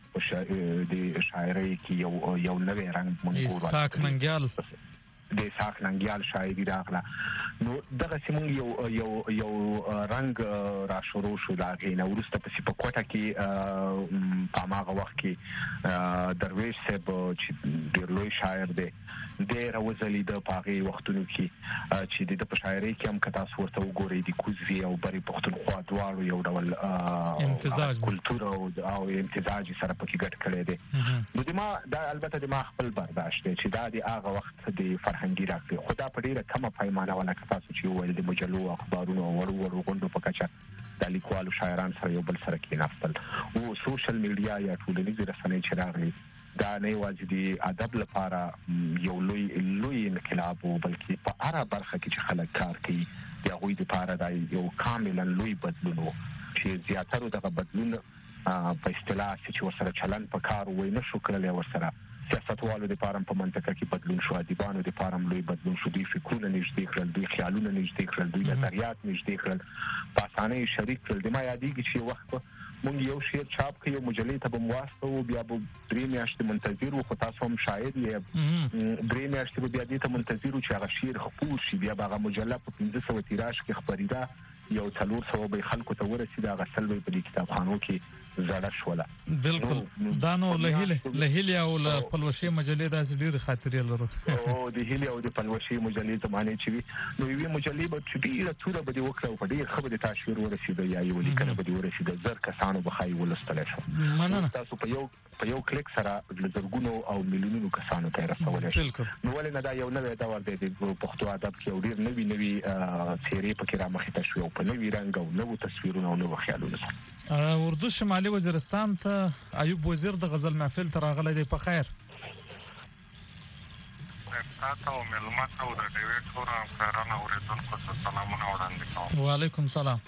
د شاعرۍ کې یو یو نوی رنګ مونږ اسحاق ننګیال د اسحاق ننګیال شاعري راغله نو دغه سیمون یو یو یو رنګ را شروع شو د هغې نه وروسته پسې په کوټه کې په هماغه وخت کې درویش صاحب چې ډېر لوی شاعر دی دی راوځلېده په هغې وختونو کې چې د ده په شاعرۍ کې هم که تاسو ورته وګورئ د کوزي او بري پښتونخوا دواړو یو ډول امتزاج کلتور او امتزاج سره پکې ګډ کړی دی نو د ما دا البته د ما خپل برداشت دی چې دا د هغه وخت د فرهنګي راکړې خو دا په ډېره کمه پیمانه وه لکه تاسو چې وویل د مجلو اخبارونو او وړو وړو غونډو په کچه د لیکوالو شاعران سره یو بل سره کېناستل او سوشل میډیا یا ټولنیزې رسنۍ چې راغلي دا نه یوازې د ادب لپاره یو لوی لوی انقلاب و بلکې په هره برخه کې چې خلک کار کوي د هغوی دپاره دا یو کاملا لوی بدلون و چې زیاترو دغه بدلون په اصطلاح چې ورسره چلند په کار وی نه شو کړلی ورسره سیاستوالو دپاره په منطقه کې بدلون شو ادیبانو دپاره هم لوی بدلون شو دوی فکرونه نږدې کړل دوی خیالونه نږدې کړل دوی نظریات نږدې کړل په اسانۍ شریک کړل د ما یادېږي چې یو وخت مونږ یو شعر چاپ کړو مجلې ته به مو واستوو بیا به درې میاشتې منتظر وو خو تاسو هم شاعر یې درې میاشتې به بیا دې ته منتظر وو چې هغه شعر خپور شي بیا به هغه مجله په پنځه سوه تیراژ کې خپرېده یو څلور سوه به خلکو ته ورسېده هغه سل به په دې کتابخانو کې زړه شوله. بالکل دا نو له هیله له هیله او له پلوشي مجلې د ډېر خاطرې لرو او د هیله او د پلوشي مجلې ته باندې چې نو یوې مجلې به چې ډیره توره به وکړو په ډیر خبره تشویر ورسېده یا یو لیکنه به ورسېده زر کسانو به خای ولستل شو. مننه تاسو په یو په یو کلیک سره د زرګونو او میلیونونو کسانو ته رسولای شئ. نو ولې نه دا یو نوې دور دی د پښتو ادب کې ډیر نوې نوې څیرې پکې را مخې ته شو په نوې رنګ او نوو تصویرونو او نوو خیالونو سره. اردو شمالي وزیرستان ته ایوب وزیر د غزل محفل ته راغلی دی په خیر. تاسو ملما ته د ډیوډ فور همکارانو اوریدونکو ته سلامونه وړاندې کوم. وعلیکم سلام.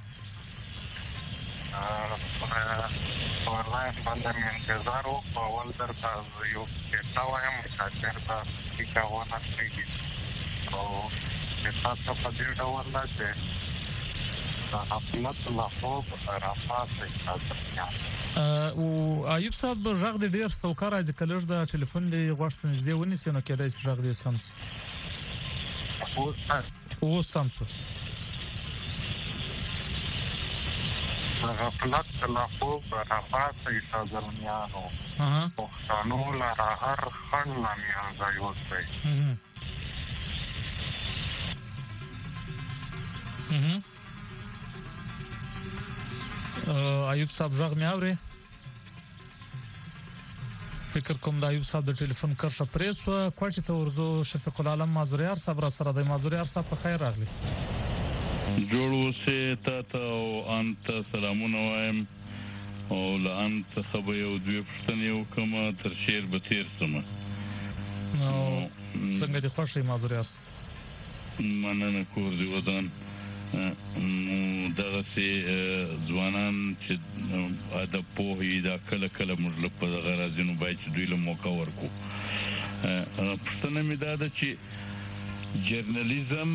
والله باندې مې انتظار وکړ ول درته یو څه وایم چې دا څنګه کېږي او تاسو په دې ډول راځي دا خپل لا خوب رافاسه او ایوب صاحب ژغ د ډیر سوکار راځي کله د ټلیفون دی غوښتنه نږدې ونیسي نو کېدای شي ژغ دې سمس او سمس غفلت لا خوب رافاسه سازلمیانو پښتنو لاره هر خن لا میان ځای وځي ایوب صاحب ژغ مې اوري فکر کوم د ایوب صاحب د ټلیفون کرښه پرې سو کوټه ته ورزو شفیق العالم مازوریار صاحب را سره د مازوریار صاحب په خیر راغلی جوړ اوسه ته او انت سلامونه وایم او لانت خبر یو دوی پښتنه یو کومه تر شیر به تیر سم نو څنګه دي خوشي مازوریار مننه کور دی ودان دغه سي ځوانان چې ادب په دا کله کله مجلب په غرازینو باید چې دوی له موقع ورکو پښتنه مې دا ده چې جرنالیزم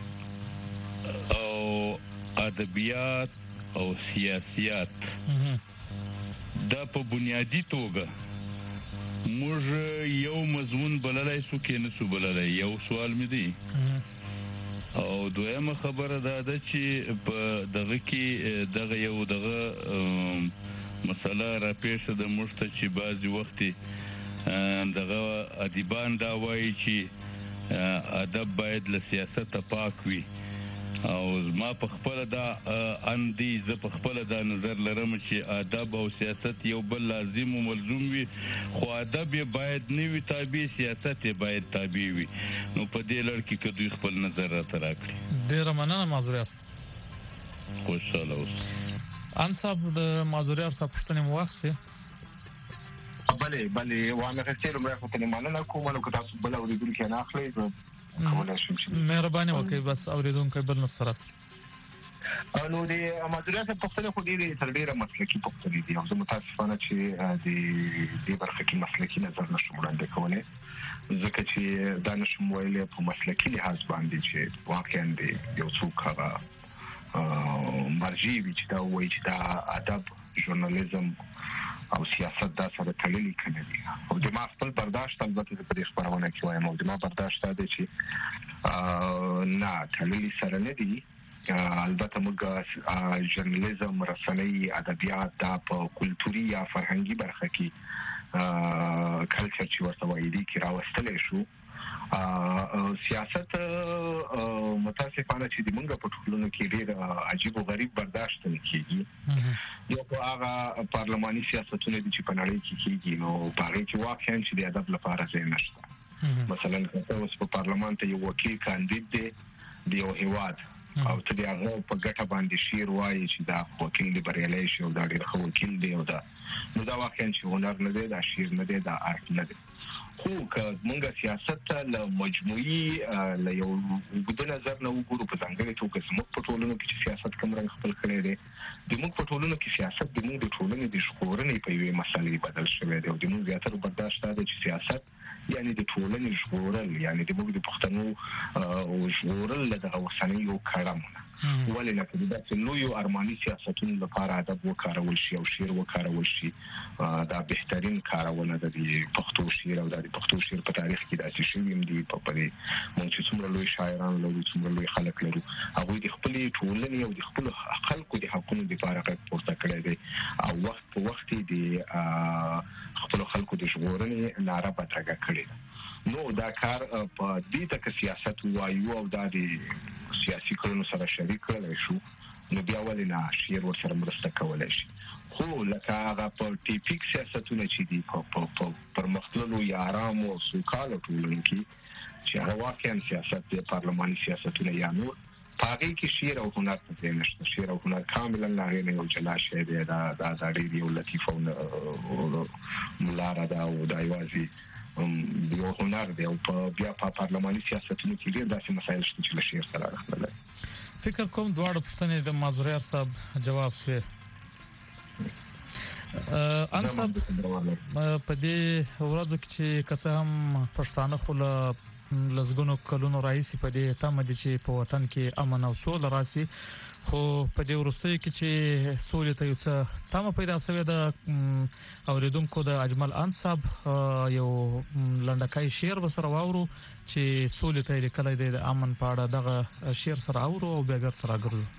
او ادبیات او سیاسيات دا په بنیادی توګه موږ یو مضمون بللای سو کې نه سو بللای یو سوال مې دی او دویمه خبره دا ده چې په دغه کې دغه یو دغه مسله را پیښه د مشته چې بعضی وخت دغه ادیبان دا وایي چې ادب باید له سیاست پاک وي او ما په خپل دا اندي ز په خپل دا نظر لرم چې ادب او سیاست یو بل لازم او ملزوم وي خو ادب باید نه وي تابع سیاست باید تابع وي نو په دې لړ کې کدو خپل نظر را تراکړي ډیر مننه مازوریار خوشاله اوس ان صاحب د مازوریار صاحب پښتنه موخسه بله بله وانه کچېلو مې خو ته مننه کوم نو که تاسو بل اوریدل کې نه اخلي مهرباني وکړئ بس اوریدونکو بل نصرت نو د مازوریار صاحب پښتنه خو ډېر تر ډېره مسلکي پښتني دي او زه متاسفانه چې د دې برخه کې مسلکي نظر نشم وړاندې کولای ځکه چې دا نشم ویلې په مسلکي لحاظ باندې چې واقعا دی یو څوک هغه مرجع وي چې دا وایي چې دا ادب ژورنالیزم او سیاست دا سره تړلي کنه دي او د ما خپل برداشت البته په دې خبرونه کې وایم او د ما برداشت دا دی چې نه تړلي سره نه دي البته موږ ژورنالیزم رسنۍ ادبیات دا په کلتوري یا فرهنګي برخه کې کلچر چې ورته وایي دي کې راوستل شو سیاست متاسفانه چې د موږ په ټولنه کې ډېر عجیب او غریب برداشت نه کیږي یو هغه پارلماني سیاستونه دي چې په نړۍ کې کیږي نو په هغه کې واقعا چې د ادب لپاره ځای نشته مثلا کله اوس په پارلمان ته یو وکیل کاندید دی د یو هیواد او ته د هغه په ګټه باندې شعر وایي چې دا وکیل دی بریالی شي او دا ډېر ښه وکیل دی او دا نو دا واقعا چې هنر نه دی دا شعر نه دی دا آرټ نه دی خو که موږ سیاست له مجموعي له یو وګړي نظر نه وګورو په ځانګړي توګه زموږ په ټولنه کې چې سیاست کوم رنګ خپل کړی دی د موږ په ټولنه کې سیاست د موږ د ټولنې د ژغورنې په یوې مسلې بدل شوی دی او د موږ زیاتره برداشت دی چې سیاست یعنی د ټولنې ژغورل، یعنی د موږ د پښتنو او ژغورل د اوسنیو کړمونه ولې نه کړي دا چې لوی ارماني سیاستونو لپاره ادب وکارول شي او شعر وکارول شي. دا بهترین کارونه د پښتو شعر او د پښتو شعر په تاریخ کې داسې شوي دي. په پرې موږ چې څومره لوی شاعران لرو، څومره لوی خلک لرو، هغه د خپل ټولنې او د خپل خلکو د حقوقو لپاره غږ پورته کړی دی او وخت په وخت د خپل خلکو د ژغورنې ناره پټه کړې. نو دا کار په دې تک سیاست وایو او د سیاسي کړنو سره شریک کړل شو، نو بیا ولې نه شعر ورسره مرسته کولای شي. خو لکه هغه په ټیپیک سیاستونه چې دي په پرمختللو یا آرام او سوکاله ټولنو کې چې هغه واقعا سیاست د پارلماني سیاستونه یا نور پاګي کې شعر او هنر په نشته. شعر او هنر کاملا نه نه یو جلا شی دی. دا دا د یو لطیف او ملاره دا او د ایوازي یو هنر دی او په بیا په پارلماني سیاستونو کې ډېر داسې مسایل شته چې له شعر سره راغلي. فکر کوم دواړه پوښتنې د معذوریار صاحب جواب شوي. ان صاحب په دې ورځو کې چې کڅه هم پښتانه خو له لزګونو کلونو راځي په دې تمه دي چې په وطن کې امن او سوله راشي، خو په دې ورستۍ کې چې سولې ته یو څه تمه پیدا شوې ده. اوریدونکو د اجمل ان صاحب یو لنډکای شعر وسره واورو چې سولې ته لیکل دی د امن په اړه. دغه شعر سره اورو او بیا ګرځ راګرځو.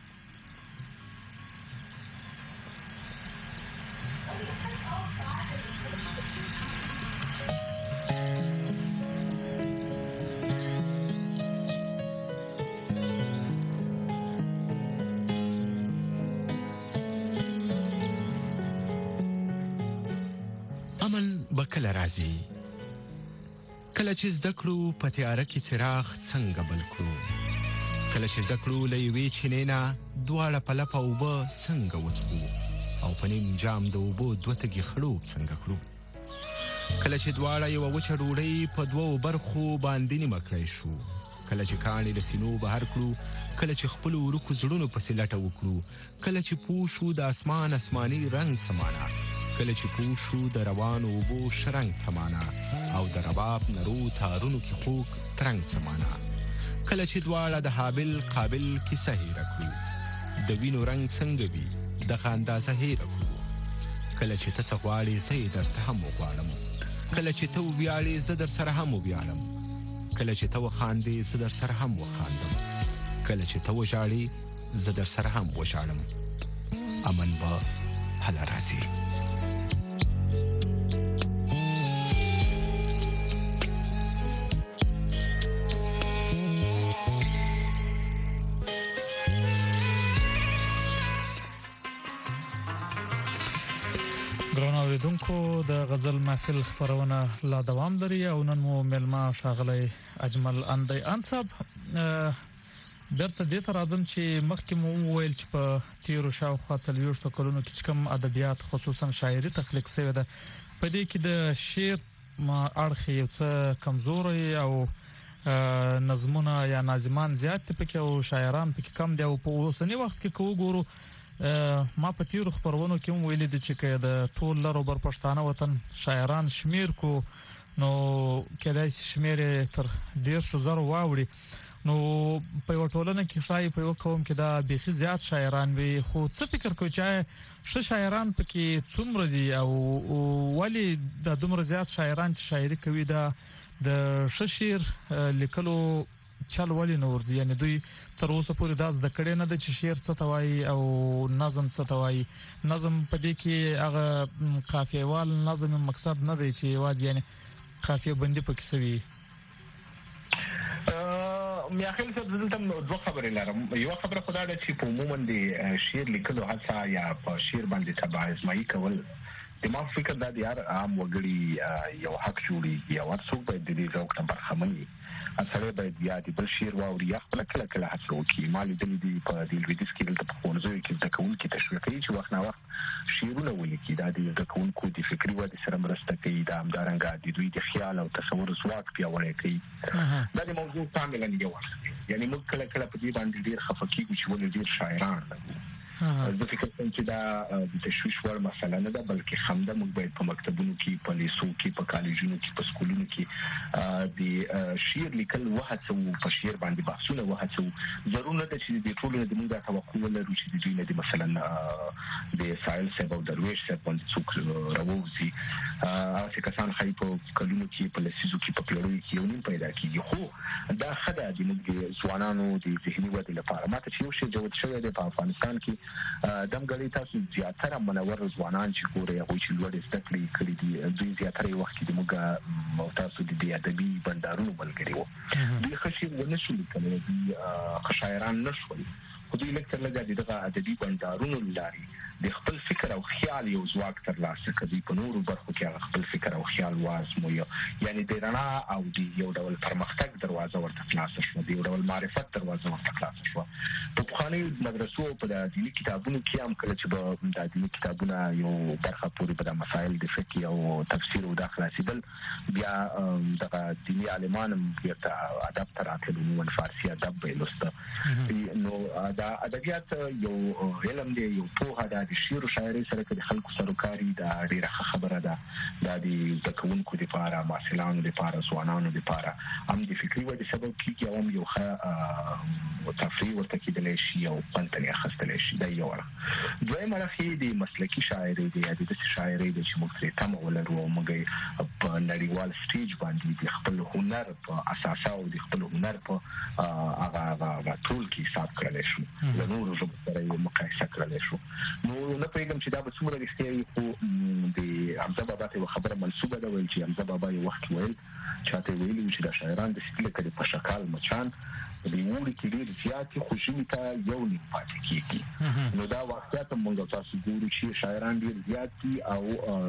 کله راځي کله چې زده کړو په تیاره کې څراغ څنګه بل کړو، کله چې زده کړو له یوې چینې نه دواړه په لپه اوبه څنګه وڅښو او په نیم جام د اوبو دوه تږي خړوب څنګه کړو، کله چې دواړه یوه وچه ډوډۍ په دوو برخو باندې نیمه کړی شو، کله چې کاڼي له سینو بهر کړو، کله چې خپلو ورکو زړونو پسې لټه وکړو، کله چې پوه شو د اسمان اسماني رنګ سمانا، کله چې پوه شو د روانو اوبو شرنګ سمانا او د رباب نرو تارونو کې خوږ ترنګ سمانا، کله چې دواړه د حابل قابل کیسه هېره کړو، د وینو رنګ څنګه وي دغه اندازه هېره کړو، کله چې ته څه غواړې زه یې درته هم وغواړم، کله چې ته وویاړې زه در سره هم وویاړم، کله چې ته وخاندې زه در سره هم وخاندم، کله چې ته وژاړې زه در سره هم وژاړم. امن به هله راځي. اوریدونکو د غزل محفل خبرونه لا دوام لري او نن مو ملما شاغلی اجمل اندی انصب درته دې تر اعظم چې مخکې مو ویل چې په تیرو شاوخوا څلوېښتو کلونو کې کوم ادبیات خصوصا شاعري تخلیق شوی ده، په دې کې د شعر اړخ یو څه کمزوري او نظمونه یا ناظمان زیات پکې او شاعران پکې کم دي او په اوسنی وخت کې کو ګورو ما په تیرو خبرونو کې ویل دي چې د ټول لرو بر پښتانه وطن شاعران شمیر کو نو کله شمیر تر ډیر شو زر واوړي نو په یو ټولنه کې شای په یو قوم کې دا بيخي زیات شاعران وي، خو څه فکر کوي چې ش شاعران پکې څومره دي او ولی د دومره زیات شاعران چې شاعري کوي دا د ش شعر لیکلو چل ولی نور دي، یعنی دوی تر اوسه پورې داس د کړي نه د چې شعر څه توای او نظم څه توای. نظم په دې کې هغه قافیه وال نظم مقصد نه دی چې واځي یعنی قافیه بندي پکې سوي. میا خل څه دلته دوه خبرې لرم. یو خبره خدای د چې په عموما د شعر لیکلو هڅه یا په شعر باندې تبع ازمایي کول د ما فکر دا د یار عام وګړي یو حق جوړي یا ورڅوک باید د دې ذوق ته برخمني اثر باید بیا د بل شعر واوري یا خپل کله کله هڅه وکړي. مال دې دی په دې ویډیوز کې د پخوانیو کې د کون کې تشویق کوي چې وخت نه وخت شعرونه ولیکي دا د کونکو د فکری ودې سره مرسته کوي، دا همدارنګه د دوی د خیال او تصور ځواک پیاوړی کوي. دا د موضوع کاملا یو ورته یعنی موږ کله کله په دې باندې ډیر خفه کیږو چې ولې ډیر شاعران زه فکر کوم چې دا د تشویش وړ مسله نه ده بلکې همدا موږ باید په مکتبونو کې په لیسو کې په کالجونو کې په سکولونو کې د شعر لیکل وهڅو په شعر باندې بحثونه وهڅو ضروري نه ده چې د ټولو د موږ توقع ولرو چې د دوی نه مثلا د سایل صاحب او درویش صاحب باندې څوک راووځي هغه کسان خای په کلونو کې په لسیزو کې په پیړیو کې یو نیم پیدا کیږي خو دا خدای د موږ ځوانانو د ذهني ودې لپاره ماته چې یو شی جوړ شوی دی په افغانستان کې دمګړی تاسو زیاتره منور ځوانان چې ګوري هغه چې لوړ زده کړې کړې دي دوی زیاتره وخت کې د موږ تاسو د ادبي بندارونو ملګري وو دوی خشي ونشو لیکل دي شاعران نشول خو دوی لکه لږه دغه ادبي بندارونو لاري د خپل فکر او خیال یو ځواک ترلاسه کوي په نورو برخو کې خپل فکر او خیال وازمو یعنی د رڼا او د یو ډول پرمختګ دروازه ورته خلاص شو د یو ډول معرفت دروازه ورته خلاص شو په خاني مدرسو په د دیني کتابونو کې هم کله چې د دیني کتابونو یو برخه پورې په مسائل د فقه او تفسیر او داخله سیدل بیا د دینی عالمان بیرته ادب تراتلو نو فارسی ادب بیلسته نو دا ادبیات یو علم دی یو په هدا د شعر او شاعري سره د خلکو سروکاري دا ډیره خبره ده د دې ځکهونکو لپاره ماسلانو لپاره ځوانانو لپاره هم د فکري ودې سبب کیږي او یو ښه تفریح ورته کېدل شي او پنځه اخستل شي دا یو دویمه راخي د مسلکی شاعري دی د شاعري د چې موږ ته تم ولرو موږ په نړیوال سټیج باندې د خپل هنر په اساس او د خپل هنر په هغه هغه ټول کې حساب کړل شو د نورو ژبو سره یې مقایسه کړل شو نو نه پیغام چې دا به څومره رښتیا خو د حمزه بابا ته خبره منسوبه ده ویل چې حمزه بابا یو وخت ویل چاته ویلي چې دا شاعران د ستل کړي په شکل مچان د وړي کې ډیر زیات خوشي ته یو نه پاتې کیږي نو دا واقعیت موږ تاسو ګورو چې شاعران ډیر زیات دي او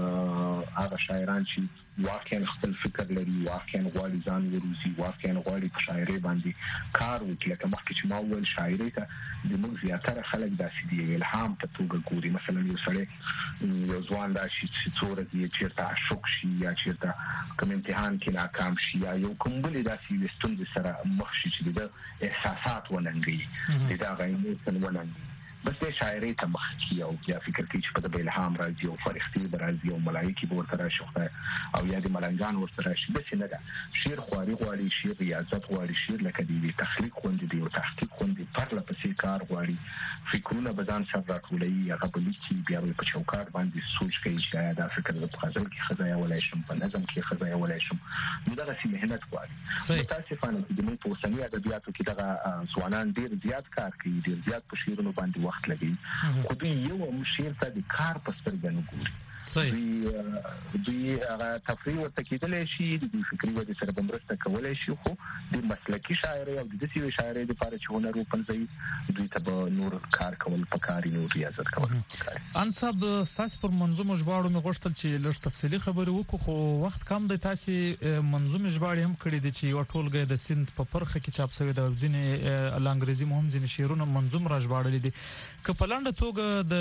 هغه شاعران چې واقعا خپل فکر لري واقعا غواړي ځان وروزي واقعا غواړي په شاعري باندې کار وکړي لکه مخکې چې ما وویل شاعري ته د موږ زیاتره خلک داسې دي الهام په توګه ګوري مثلا یو سړی یو ځوان راشي چې څوره دی چیرته عاشق شي یا چیرته کوم امتحان کې ناکام شي یا یو کوم بل داسې ستونزې سره مخ شي چې د احساسات وننګي دا غوښنه وننګي بس د شاعري ته مخ کی او بیا فکر کوي چې په د الهام راځي او فرښتې راځي او ملایکی به ورته راشي او یا د ملنګان ورته راشي بس نه ده شعر خواري غواړي شعر ریاضت غواړي شعر لکه دی تخلیق خوندې دی او تحقیق خوندې پرله پسې کار غواړي فکرونه بدن سره راټولوي هغه بل چې بیا په چوکاټ باندې سوچ کوي چې دا فکر د غزل کې خزایا ولای شم په نظم کې خزایا ولای شم نو دا سي مهنت غواړي متاسفانه چې د موږ په اوسنۍ ادبیاتو کې دا ځوانان ډیر زیات کار کوي ډیر زیات په شعرونو باندې وخت لګي خو دوی یو مشیر ته د کار په سترګه نه ګوري دوی دوی هغه تفریح ورته کېدلی شي د فکري ودې سره به مرسته کولی شي خو د مسلکي شاعرۍ او د داسې شاعرۍ لپاره چې هنر وپنځوي دوی ته به نور کار کول پکار نو ریاضت کول پکار انصاب تاسو پر منظومه ژباړو مې غوښتل چې لږ تفصیلی خبرې وکړو خو وخت کم دی تاسو منظومه ژباړې هم کړې دي چې یو ټولګه د سند په پرخه کې چاپ شوی د ځینې انګریزي مهم ځینې شعرونه منظوم را ژباړلې دي که په لاندې توګه د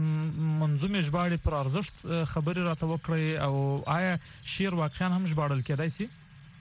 منظومه ژباړې پر ارزښت خبرې راته وکړي او آیا شعر واقعا هم ژباړل کېدای شي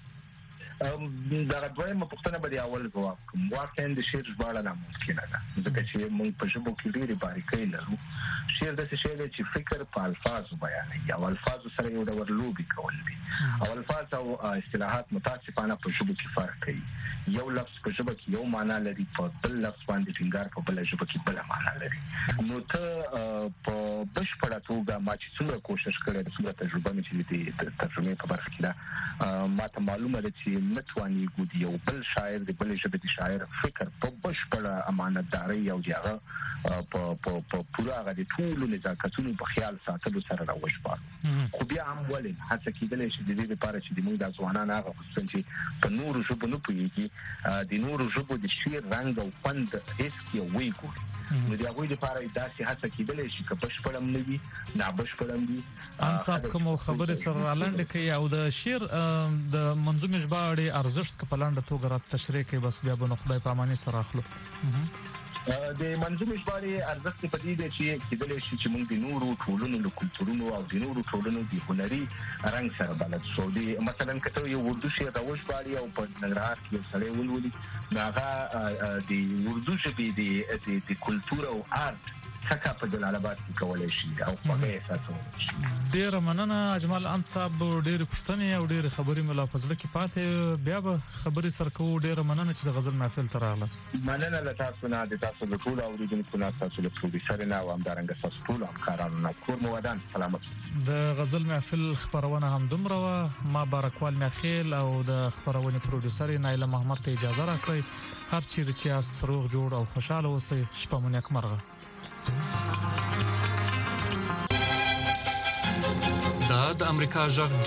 دا دویمه پوښتنه به دی اول جواب کوم واقعا د شعر ژباړه ناممکنه ده ځکه چې موږ په ژبه کې ډېرې باریکۍ لرو شعر داسې شی دی چې فکر په الفاظو بیانوي او الفاظو سره یو ډول لوبې کول دي او الفاظ او اصطلاحات متاسفانه په ژبه کې فرق کوي یو لفظ په ژبه کې یو معنا لري په بل لفظ باندې ټینګار په بل ژبه کې بل معنا لري نو ته په بشپړه توګه ما چې څومره کوشش کړې د څومره تجربه مې چې د ترجمې په برخه کې دا ما ته معلومه ده چې نتواني ګودي یو بل شاعر د بل ژبې د شاعر فکر په بشپړه امانتداري او دغه په په په پوره هغه د ټول نزاکتونو په خیال ساتلو سره راوښپاره خو بیا هم ولې هڅه کېدلې چې د دې لپاره چې د موږ د ځوانانو هغه خصوصا چې په نورو ژبو نه پوهېږي د نورو ژبو د شعر رنګ او خوند هیڅ کې وایي نو د هغوی لپاره داسې هڅه کېدلی شي که بشپړه هم نه وي نابشپړه هم وي انصاب کوم خبرې سره رالنډې کوي او د شعر د منظومې ژباړې ارزښت که په لنډه توګه راته تشریح کوي بس بیا به نو خدای په اماني سره اخلو د منظومې ژباړې ارزښت په دې دی چې کېدلی شي چې موږ د نورو ټولنو له کلتورونو او د نورو ټولنو د هنري رنګ سره بلد شو د مثلا که ته یو اردو شعر راوژباړې او په ننګرهار کې یو سړی ولولي نو هغه د اردو ژبې د کلتور او آرت څخه په جلال آباد کې کولای شي او په اساس ډیر مننه اجمل انصاب ډیر پښتنې او ډیر خبرې ملا فضل کې پاتې بیا به خبرې سرکو ډیر مننه چې د غزل محفل تر راغلاست مننه له تاسو نه د تاسو د ټول اوریدونکو نه تاسو له پروډوسر نه او همدارنګه تاسو ټول همکارانو نه کور مو ودان سلامت د غزل محفل خبرونه هم دومره و ما بارکوال میخیل او د خبرونه پروډوسر نایله محمد ته اجازه راکړئ هر چیرې چې تاسو روغ جوړ او خوشاله اوسئ شپه مو نیک مرغه دا د امریکا جغ